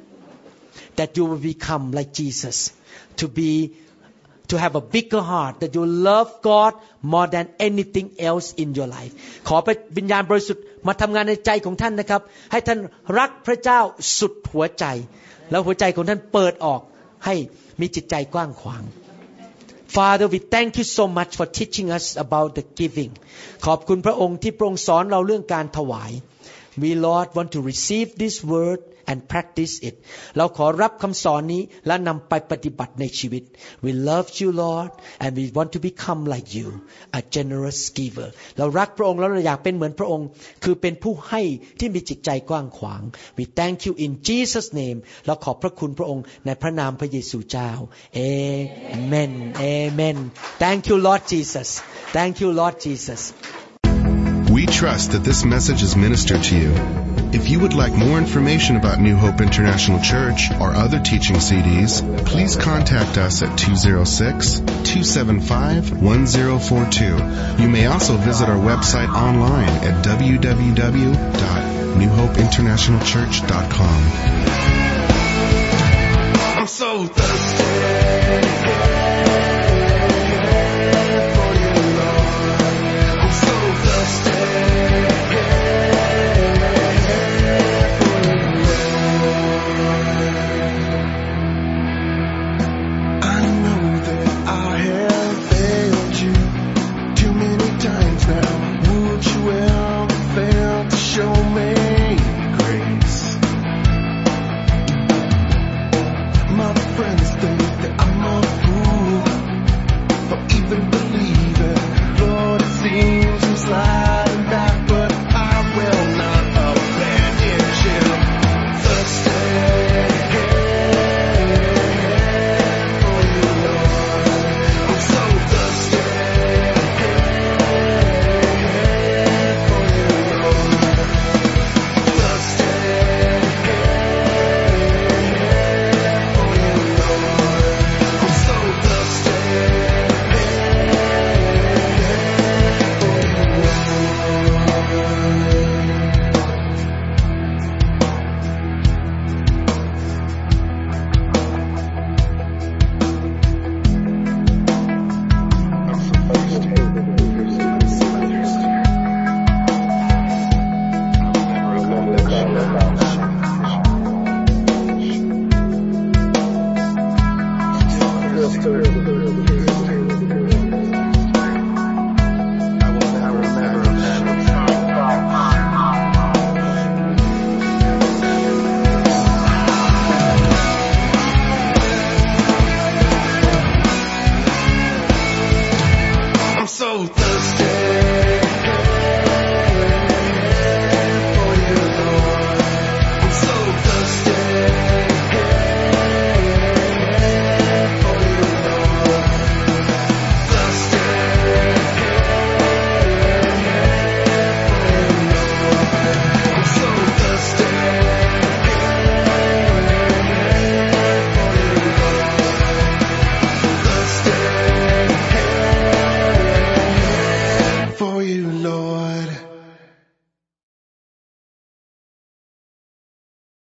that you will become like Jesus to be to have a bigger heart that you love God more than anything else in your life ขอพระวิญญาณบริสุทธิ์มาทำงานในใจของท่านนะครับให้ท่านรักพระเจ้าสุดหัวใจแล้วหัวใจของท่านเปิดออกให้มีจิตใจกว้างขวาง Father we thank you so much for teaching us about the giving ขอบคุณพระองค์ที่พระองค์สอนเราเรื่องการถวาย We Lord want to receive this word and practice it เราขอรับคำสอนนี้และนำไปปฏิบัติในชีวิต We love you Lord and we want to become like you a generous giver เรารักพระองค์แล้วเราอยากเป็นเหมือนพระองค์คือเป็นผู้ให้ที่มีจิตใจกว้างขวาง We thank you in Jesus name เราขอบพระคุณพระองค์ในพระนามพระเยซูเจ้า Amen Amen Thank you Lord Jesus Thank you Lord Jesus We trust that this message is ministered to you. If you would like more information about New Hope International Church or other teaching C Ds, please contact us at two oh six, two seven five, one oh four two. You may also visit our website online at w w w dot new hope international church dot com. I'm so thirsty.